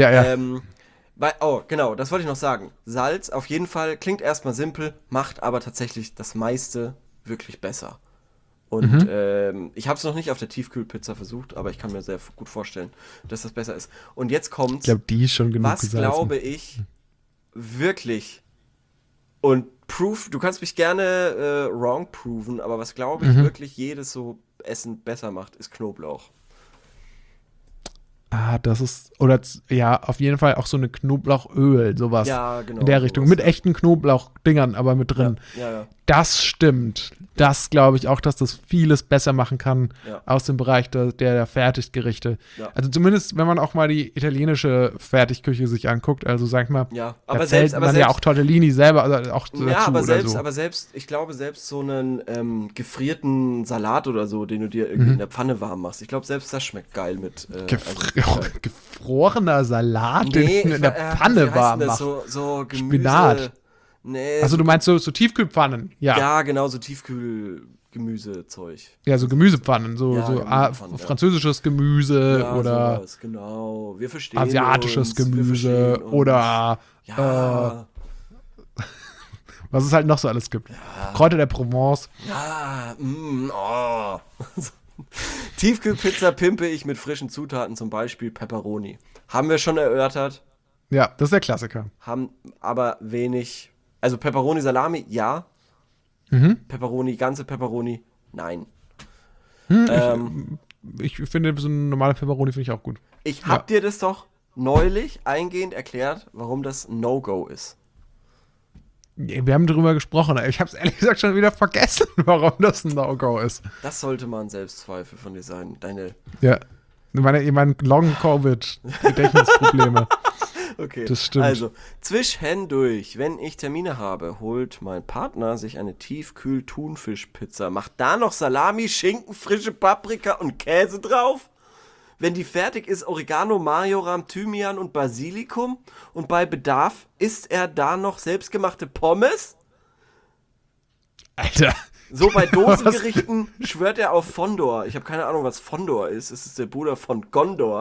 Speaker 2: Genau, das wollte ich noch sagen. Salz auf jeden Fall klingt erstmal simpel, macht aber tatsächlich das meiste wirklich besser. Und ich habe es noch nicht auf der Tiefkühlpizza versucht, aber ich kann mir sehr gut vorstellen, dass das besser ist. Und jetzt
Speaker 1: Ich
Speaker 2: kommt's.
Speaker 1: glaube, die ist schon genug
Speaker 2: Was
Speaker 1: gesalzen.
Speaker 2: glaube ich wirklich und du kannst mich gerne wrong proven, aber was glaube ich wirklich jedes so Essen besser macht, ist Knoblauch.
Speaker 1: Das ist, ja, auf jeden Fall auch so eine Knoblauchöl, sowas.
Speaker 2: Ja, genau,
Speaker 1: In der Richtung.
Speaker 2: sowas,
Speaker 1: Mit
Speaker 2: ja.
Speaker 1: echten Knoblauchdingern, aber mit drin.
Speaker 2: Ja.
Speaker 1: Das stimmt. Das glaube ich auch, dass das vieles besser machen kann
Speaker 2: Ja.
Speaker 1: aus dem Bereich der Fertiggerichte.
Speaker 2: Ja.
Speaker 1: Also zumindest, wenn man auch mal die italienische Fertigküche sich anguckt, also sag ich mal,
Speaker 2: Ja,
Speaker 1: da
Speaker 2: aber
Speaker 1: zählt
Speaker 2: selbst,
Speaker 1: man ja auch Tortellini selber auch dazu
Speaker 2: ja, aber
Speaker 1: oder so.
Speaker 2: selbst, ich glaube, selbst so einen gefrierten Salat oder so, den du dir irgendwie in der Pfanne warm machst, ich glaube, selbst das schmeckt geil mit.
Speaker 1: Gefrorener Salat, den in der Pfanne warm macht.
Speaker 2: So Gemüse.
Speaker 1: Spinat.
Speaker 2: Nee,
Speaker 1: Also du meinst so Tiefkühlpfannen? Ja.
Speaker 2: ja, genau, so Tiefkühlgemüsezeug.
Speaker 1: Ja, so Gemüsepfannen, so
Speaker 2: Gemüsepfannen, ja.
Speaker 1: französisches Gemüse
Speaker 2: Ja,
Speaker 1: oder
Speaker 2: sowas, genau. Wir verstehen
Speaker 1: asiatisches
Speaker 2: uns, wir
Speaker 1: Gemüse
Speaker 2: verstehen uns.
Speaker 1: oder
Speaker 2: Ja,
Speaker 1: was es halt noch so alles gibt. Kräuter der Provence.
Speaker 2: oh. Tiefkühlpizza pimpe ich mit frischen Zutaten, zum Beispiel Pepperoni. Haben wir schon erörtert,
Speaker 1: Ja, das ist der Klassiker.
Speaker 2: haben aber wenig. Also Pepperoni Salami, ja. Pepperoni, ganze Pepperoni, nein.
Speaker 1: Ich finde, so eine normale Pepperoni finde ich auch gut.
Speaker 2: Ich hab dir das doch neulich eingehend erklärt, warum das No-Go ist.
Speaker 1: Wir haben drüber gesprochen. Ich habe es ehrlich gesagt schon wieder vergessen, warum das ein No-Go ist.
Speaker 2: Das sollte mal ein Selbstzweifel von dir sein. Deine.
Speaker 1: Ja. Meine Long-Covid-Gedächtnisprobleme.
Speaker 2: Okay.
Speaker 1: Das stimmt.
Speaker 2: Also, zwischendurch, wenn ich Termine habe, holt mein Partner sich eine Tiefkühl-Thunfischpizza, macht da noch Salami, Schinken, frische Paprika und Käse drauf. Wenn die fertig ist, Oregano, Majoram, Thymian und Basilikum. Und bei Bedarf isst er da noch selbstgemachte Pommes.
Speaker 1: Alter.
Speaker 2: So bei Dosengerichten schwört er auf Fondor. Ich habe keine Ahnung, was Fondor ist. Es ist der Bruder von Gondor.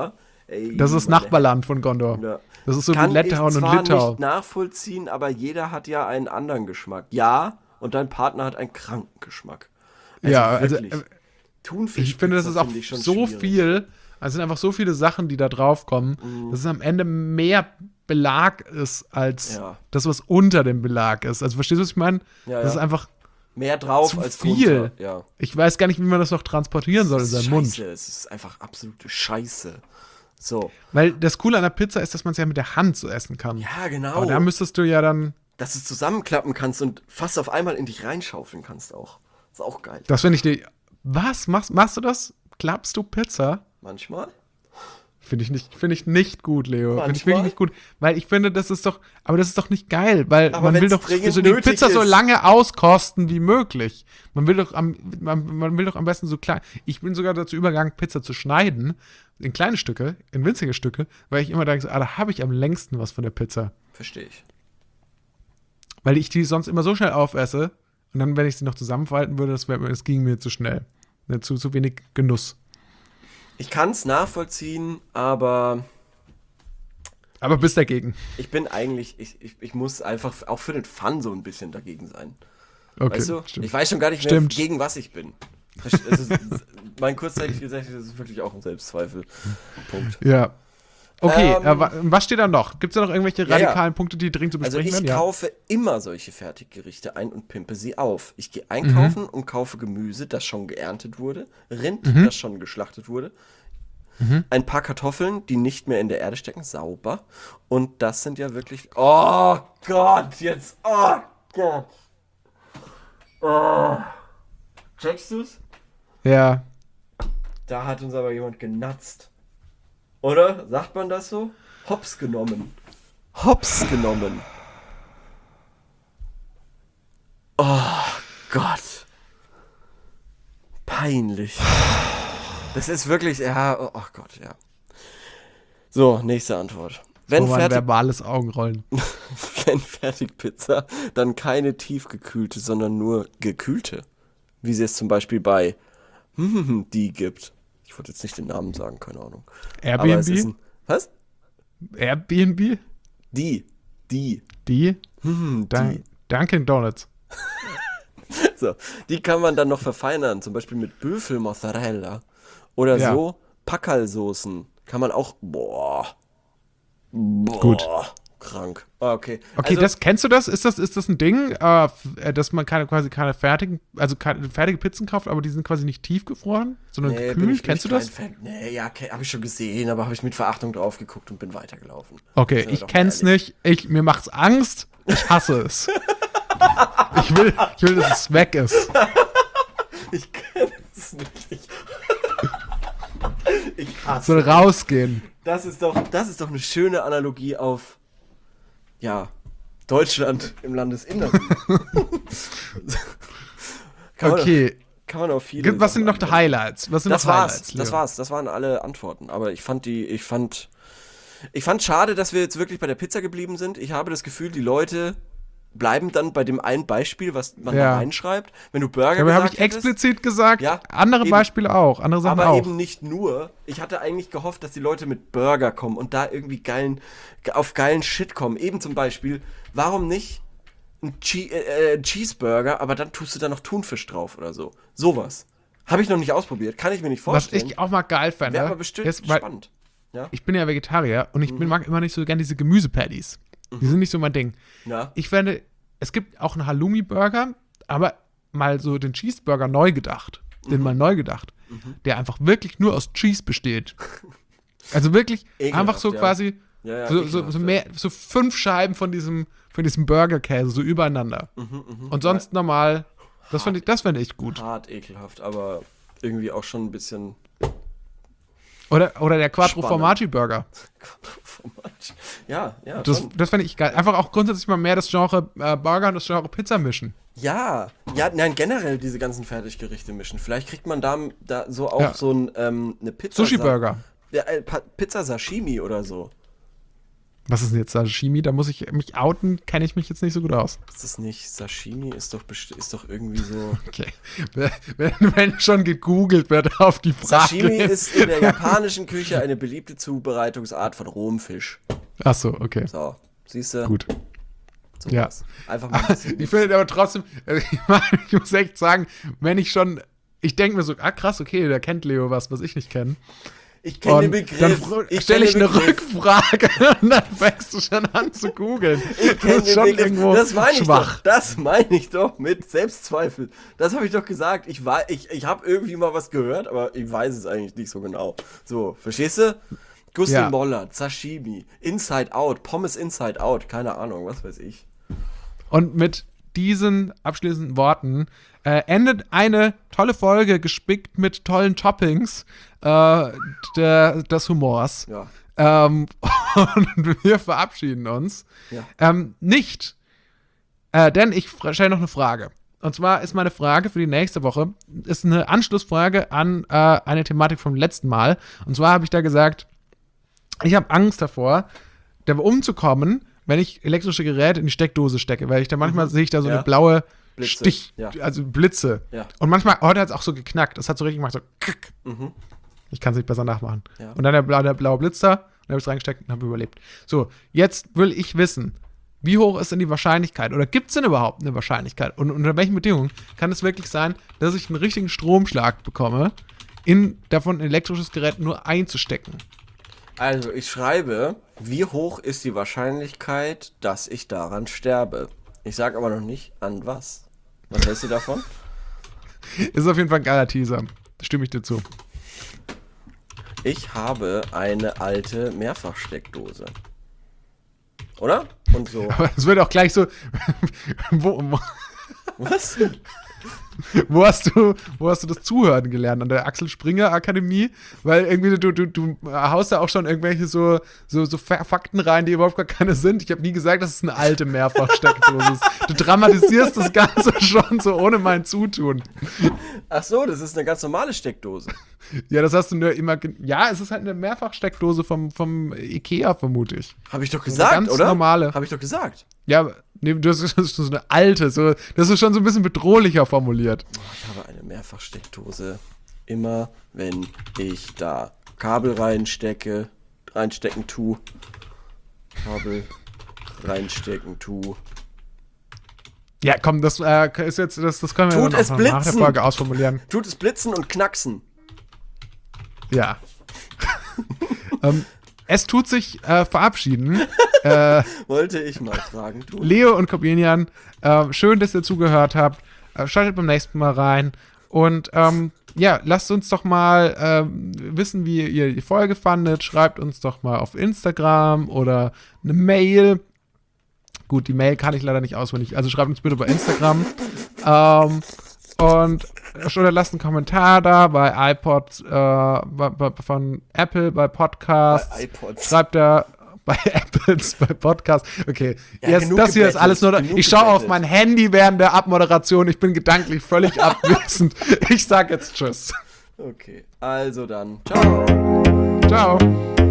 Speaker 2: Ey,
Speaker 1: Das ist
Speaker 2: meine
Speaker 1: Nachbarland von Gondor.
Speaker 2: Ja.
Speaker 1: Das ist so
Speaker 2: Kann
Speaker 1: wie Litauen
Speaker 2: ich
Speaker 1: und
Speaker 2: zwar
Speaker 1: Litauen.
Speaker 2: nicht nachvollziehen, aber jeder hat ja einen anderen Geschmack. Ja, und dein Partner hat einen kranken Geschmack.
Speaker 1: Ja, also,
Speaker 2: wirklich. Thunfischpizza
Speaker 1: Ich finde, das ist auch
Speaker 2: finde ich schon
Speaker 1: so
Speaker 2: schwierig.
Speaker 1: viel, also es sind einfach so viele Sachen, die da drauf kommen, dass es am Ende mehr Belag ist, als
Speaker 2: Ja.
Speaker 1: das, was unter dem Belag ist. Also verstehst du, was ich meine?
Speaker 2: Ja,
Speaker 1: Das
Speaker 2: ja.
Speaker 1: ist einfach,
Speaker 2: Mehr drauf
Speaker 1: zu
Speaker 2: als
Speaker 1: viel.
Speaker 2: drunter. Ja.
Speaker 1: ich weiß gar nicht, wie man das noch transportieren soll in
Speaker 2: Das ist
Speaker 1: seinem Mund.
Speaker 2: Scheiße. Es ist einfach absolute Scheiße. So.
Speaker 1: Weil das Coole an der Pizza ist, dass man es ja mit der Hand so essen kann.
Speaker 2: Ja, genau.
Speaker 1: Aber da müsstest du ja dann,
Speaker 2: Dass du es zusammenklappen kannst und fast auf einmal in dich reinschaufeln kannst auch. Ist auch geil.
Speaker 1: das finde ich was? Machst du das? Klappst du Pizza?
Speaker 2: Manchmal.
Speaker 1: Finde ich nicht gut, Leo. Finde ich
Speaker 2: Manchmal.
Speaker 1: wirklich nicht gut. Weil ich finde, das ist doch nicht geil, weil
Speaker 2: Aber
Speaker 1: man will
Speaker 2: wenn's
Speaker 1: doch
Speaker 2: dringend
Speaker 1: so die
Speaker 2: nötig
Speaker 1: Pizza so
Speaker 2: ist.
Speaker 1: lange auskosten wie möglich. Man will doch am besten so klein. Ich bin sogar dazu übergegangen, Pizza zu schneiden, in kleine Stücke, in winzige Stücke, weil ich immer denke, so, da habe ich am längsten was von der Pizza.
Speaker 2: Verstehe ich.
Speaker 1: Weil ich die sonst immer so schnell aufesse und dann, wenn ich sie noch zusammenfalten würde, das ging mir zu schnell. Zu wenig Genuss.
Speaker 2: Ich kann es nachvollziehen, aber
Speaker 1: Aber bist dagegen.
Speaker 2: ich bin eigentlich, ich muss einfach auch für den Fun so ein bisschen dagegen sein.
Speaker 1: Okay,
Speaker 2: Weißt du?
Speaker 1: stimmt.
Speaker 2: Ich weiß schon gar nicht mehr,
Speaker 1: Stimmt.
Speaker 2: gegen was ich bin. Das ist, mein kurzzeitig Gedächtnis ist wirklich auch ein Selbstzweifel. Punkt.
Speaker 1: Ja. Okay,
Speaker 2: Ähm,
Speaker 1: was steht da noch? Gibt es da noch irgendwelche
Speaker 2: ja.
Speaker 1: radikalen Punkte, die dringend zu
Speaker 2: Also
Speaker 1: besprechen
Speaker 2: ich
Speaker 1: werden?
Speaker 2: kaufe immer solche Fertiggerichte ein und pimpe sie auf. Ich gehe einkaufen und kaufe Gemüse, das schon geerntet wurde, Rind, das schon geschlachtet wurde, ein paar Kartoffeln, die nicht mehr in der Erde stecken, sauber. Und das sind ja wirklich... Oh Gott, jetzt... Oh Gott. Oh. Checkst du's?
Speaker 1: Ja.
Speaker 2: Da hat uns aber jemand genatzt. Oder? Sagt man das so? Hops genommen. Hops genommen. Oh Gott. Peinlich. Das ist wirklich, ja, oh Gott, ja. So, nächste Antwort. Wenn,
Speaker 1: So ein
Speaker 2: fertig,
Speaker 1: verbales Augenrollen.
Speaker 2: wenn Fertigpizza, dann keine tiefgekühlte, sondern nur gekühlte. Wie sie es zum Beispiel bei die gibt. Ich wollte jetzt nicht den Namen sagen, keine Ahnung. Aber es ist
Speaker 1: Airbnb?
Speaker 2: was?
Speaker 1: Airbnb?
Speaker 2: Die.
Speaker 1: Die?
Speaker 2: Die.
Speaker 1: Dunkin' Donuts.
Speaker 2: So, die kann man dann noch verfeinern, zum Beispiel mit Büffelmozzarella. Oder
Speaker 1: Ja.
Speaker 2: so Packerlsoßen. Kann man auch, boah,
Speaker 1: Gut.
Speaker 2: krank. Ah, okay.
Speaker 1: Okay,
Speaker 2: Also,
Speaker 1: kennst du das? Ist das ein Ding, dass man keine fertige Pizzen kauft, aber die sind quasi nicht tiefgefroren, sondern
Speaker 2: nee, bin
Speaker 1: gekühlt?
Speaker 2: ich
Speaker 1: Kennst du
Speaker 2: kein
Speaker 1: das?
Speaker 2: Fan. Nee, ja, habe ich schon gesehen, aber habe ich mit Verachtung drauf geguckt und bin weitergelaufen.
Speaker 1: Okay,
Speaker 2: Sind wir
Speaker 1: ich
Speaker 2: doch mal
Speaker 1: kenn's
Speaker 2: ehrlich.
Speaker 1: nicht. Mir macht's Angst. Ich hasse es. Ich will, dass es weg ist.
Speaker 2: Ich kenne es nicht. Ich hasse
Speaker 1: Soll rausgehen.
Speaker 2: Das ist doch eine schöne Analogie auf, ja, Deutschland im Landesinneren.
Speaker 1: Okay.
Speaker 2: Kann man auf viele
Speaker 1: Was sind
Speaker 2: Sachen
Speaker 1: noch die
Speaker 2: anwenden.
Speaker 1: Highlights? Was sind
Speaker 2: Das
Speaker 1: noch
Speaker 2: war's,
Speaker 1: Highlights,
Speaker 2: das
Speaker 1: Leo?
Speaker 2: war's. Das waren alle Antworten. Aber ich fand schade, dass wir jetzt wirklich bei der Pizza geblieben sind. Ich habe das Gefühl, die Leute bleiben dann bei dem einen Beispiel, was man
Speaker 1: Ja.
Speaker 2: da reinschreibt. Wenn du Burger
Speaker 1: Aber habe
Speaker 2: gesagt
Speaker 1: ich
Speaker 2: hättest,
Speaker 1: explizit gesagt,
Speaker 2: Ja,
Speaker 1: andere
Speaker 2: eben.
Speaker 1: Beispiele auch, andere Sachen
Speaker 2: aber
Speaker 1: auch.
Speaker 2: eben nicht nur. Ich hatte eigentlich gehofft, dass die Leute mit Burger kommen und da irgendwie auf geilen Shit kommen. Eben zum Beispiel, warum nicht ein Cheeseburger, aber dann tust du da noch Thunfisch drauf oder so. Sowas. Habe ich noch nicht ausprobiert, kann ich mir nicht
Speaker 1: Was
Speaker 2: vorstellen.
Speaker 1: ich auch mal geil fände,
Speaker 2: Wäre aber bestimmt
Speaker 1: ist, weil
Speaker 2: spannend. Ja?
Speaker 1: ich bin ja Vegetarier und ich mag immer nicht so gern diese Gemüsepatties. Die sind nicht so mein Ding.
Speaker 2: Ja.
Speaker 1: Ich fände, es gibt auch einen Halloumi-Burger, aber mal so den Cheeseburger neu gedacht. Der einfach wirklich nur aus Cheese besteht. Also wirklich
Speaker 2: Ekelhaft,
Speaker 1: einfach so
Speaker 2: ja.
Speaker 1: quasi
Speaker 2: Ja,
Speaker 1: so 5 Scheiben von diesem Burgerkäse so übereinander. Und sonst normal. Das fände ich gut.
Speaker 2: Hart ekelhaft, aber irgendwie auch schon ein bisschen
Speaker 1: Oder der Quattro
Speaker 2: Spannend.
Speaker 1: Formaggi Burger.
Speaker 2: Ja, schon.
Speaker 1: Das fände ich geil. Einfach auch grundsätzlich mal mehr das Genre Burger und das Genre Pizza mischen.
Speaker 2: Ja, nein, generell diese ganzen Fertiggerichte mischen. Vielleicht kriegt man da so auch
Speaker 1: Ja.
Speaker 2: so eine Pizza.
Speaker 1: Sushi Burger.
Speaker 2: Ja, Pizza Sashimi oder so.
Speaker 1: Was ist denn jetzt Sashimi? Da muss ich mich outen, kenne ich mich jetzt nicht so gut aus.
Speaker 2: Ist das nicht Sashimi? Ist doch irgendwie so.
Speaker 1: Okay. Wenn schon gegoogelt wird auf die Frage.
Speaker 2: Sashimi ist in der japanischen Küche eine beliebte Zubereitungsart von rohem Fisch.
Speaker 1: Ach so, okay.
Speaker 2: So, siehst du?
Speaker 1: Gut.
Speaker 2: So
Speaker 1: Ja.
Speaker 2: was. Einfach mal ein bisschen.
Speaker 1: Ich finde aber trotzdem, ich muss echt sagen, wenn ich schon, ich denke mir so, krass, okay, da kennt Leo was ich nicht kenne.
Speaker 2: Ich kenne den
Speaker 1: Und
Speaker 2: Begriff.
Speaker 1: dann stelle ich eine Rückfrage und dann fängst du schon an zu googeln.
Speaker 2: Ich kenne
Speaker 1: Das ist schon
Speaker 2: den Begriff.
Speaker 1: irgendwo
Speaker 2: Das meine ich
Speaker 1: schwach.
Speaker 2: doch. Das meine ich doch mit Selbstzweifel. Das habe ich doch gesagt. Ich habe irgendwie mal was gehört, aber ich weiß es eigentlich nicht so genau. So, verstehst du? Gustin
Speaker 1: Ja.
Speaker 2: Moller, Sashimi, Inside Out, Pommes Inside Out, keine Ahnung, was weiß ich.
Speaker 1: Und mit diesen abschließenden Worten endet eine tolle Folge, gespickt mit tollen Toppings des Humors.
Speaker 2: Ja.
Speaker 1: Und wir verabschieden uns.
Speaker 2: Ja.
Speaker 1: Nicht, denn ich stelle noch eine Frage. Und zwar ist meine Frage für die nächste Woche, ist eine Anschlussfrage an eine Thematik vom letzten Mal. Und zwar habe ich da gesagt, ich habe Angst davor, da umzukommen, wenn ich elektrische Geräte in die Steckdose stecke, weil ich da manchmal sehe ich da so
Speaker 2: Ja.
Speaker 1: eine blaue
Speaker 2: Blitze. Ja.
Speaker 1: also Blitze.
Speaker 2: Ja.
Speaker 1: Und manchmal, heute hat es auch so geknackt. Das hat so richtig gemacht, so krick.
Speaker 2: Mhm.
Speaker 1: Ich kann es nicht besser nachmachen.
Speaker 2: Ja.
Speaker 1: Und dann der blaue Blitzer, und dann habe ich es reingesteckt und habe überlebt. So, jetzt will ich wissen, wie hoch ist denn die Wahrscheinlichkeit? Oder gibt es denn überhaupt eine Wahrscheinlichkeit? Und unter welchen Bedingungen kann es wirklich sein, dass ich einen richtigen Stromschlag bekomme, davon ein elektrisches Gerät nur einzustecken?
Speaker 2: Also, ich schreibe, wie hoch ist die Wahrscheinlichkeit, dass ich daran sterbe? Ich sage aber noch nicht, an was. Was hältst du davon?
Speaker 1: Ist auf jeden Fall ein geiler Teaser. Da stimme ich dir zu.
Speaker 2: Ich habe eine alte Mehrfachsteckdose. Oder? Und so.
Speaker 1: Aber es wird auch gleich so.
Speaker 2: Was?
Speaker 1: Wo hast du das Zuhören gelernt? An der Axel Springer Akademie? Weil irgendwie du haust da auch schon irgendwelche so Fakten rein, die überhaupt gar keine sind. Ich habe nie gesagt, dass es eine alte Mehrfachsteckdose ist. Du dramatisierst das Ganze schon so ohne mein Zutun.
Speaker 2: Ach so, das ist eine ganz normale Steckdose.
Speaker 1: Ja, das hast du nur immer. Ja, es ist halt eine Mehrfachsteckdose vom Ikea, vermute ich.
Speaker 2: Habe ich doch
Speaker 1: eine
Speaker 2: gesagt,
Speaker 1: ganz
Speaker 2: oder?
Speaker 1: normale.
Speaker 2: Habe ich doch gesagt.
Speaker 1: Ja, nee, das ist so eine alte. Das ist schon so ein bisschen bedrohlicher formuliert.
Speaker 2: Oh, ich habe eine Mehrfachsteckdose. Immer, wenn ich da Kabel reinstecken tu. Kabel reinstecken tu.
Speaker 1: Ja, komm, das ist jetzt, das können wir
Speaker 2: Tut
Speaker 1: noch
Speaker 2: es
Speaker 1: nach der
Speaker 2: blitzen.
Speaker 1: Folge ausformulieren.
Speaker 2: Tut es blitzen und knacksen.
Speaker 1: Ja. Es tut sich verabschieden.
Speaker 2: Wollte ich mal fragen. Du.
Speaker 1: Leo und Corbinian, schön, dass ihr zugehört habt. Schaltet beim nächsten Mal rein. Und ja, lasst uns doch mal wissen, wie ihr die Folge fandet. Schreibt uns doch mal auf Instagram oder eine Mail. Gut, die Mail kann ich leider nicht auswendig. Also schreibt uns bitte bei Instagram. Oder lasst einen Kommentar da bei iPods, von Apple, bei Podcasts.
Speaker 2: Bei iPods.
Speaker 1: Schreibt da bei Apples, bei Podcasts. Okay,
Speaker 2: Ja,
Speaker 1: jetzt,
Speaker 2: genug
Speaker 1: das hier ist
Speaker 2: gebettelt,
Speaker 1: alles nur.
Speaker 2: genug
Speaker 1: Ich schaue auf
Speaker 2: gebettelt.
Speaker 1: mein Handy während der Abmoderation. Ich bin gedanklich völlig abwesend. Ich sag jetzt Tschüss.
Speaker 2: Okay, also dann. Ciao.
Speaker 1: Ciao.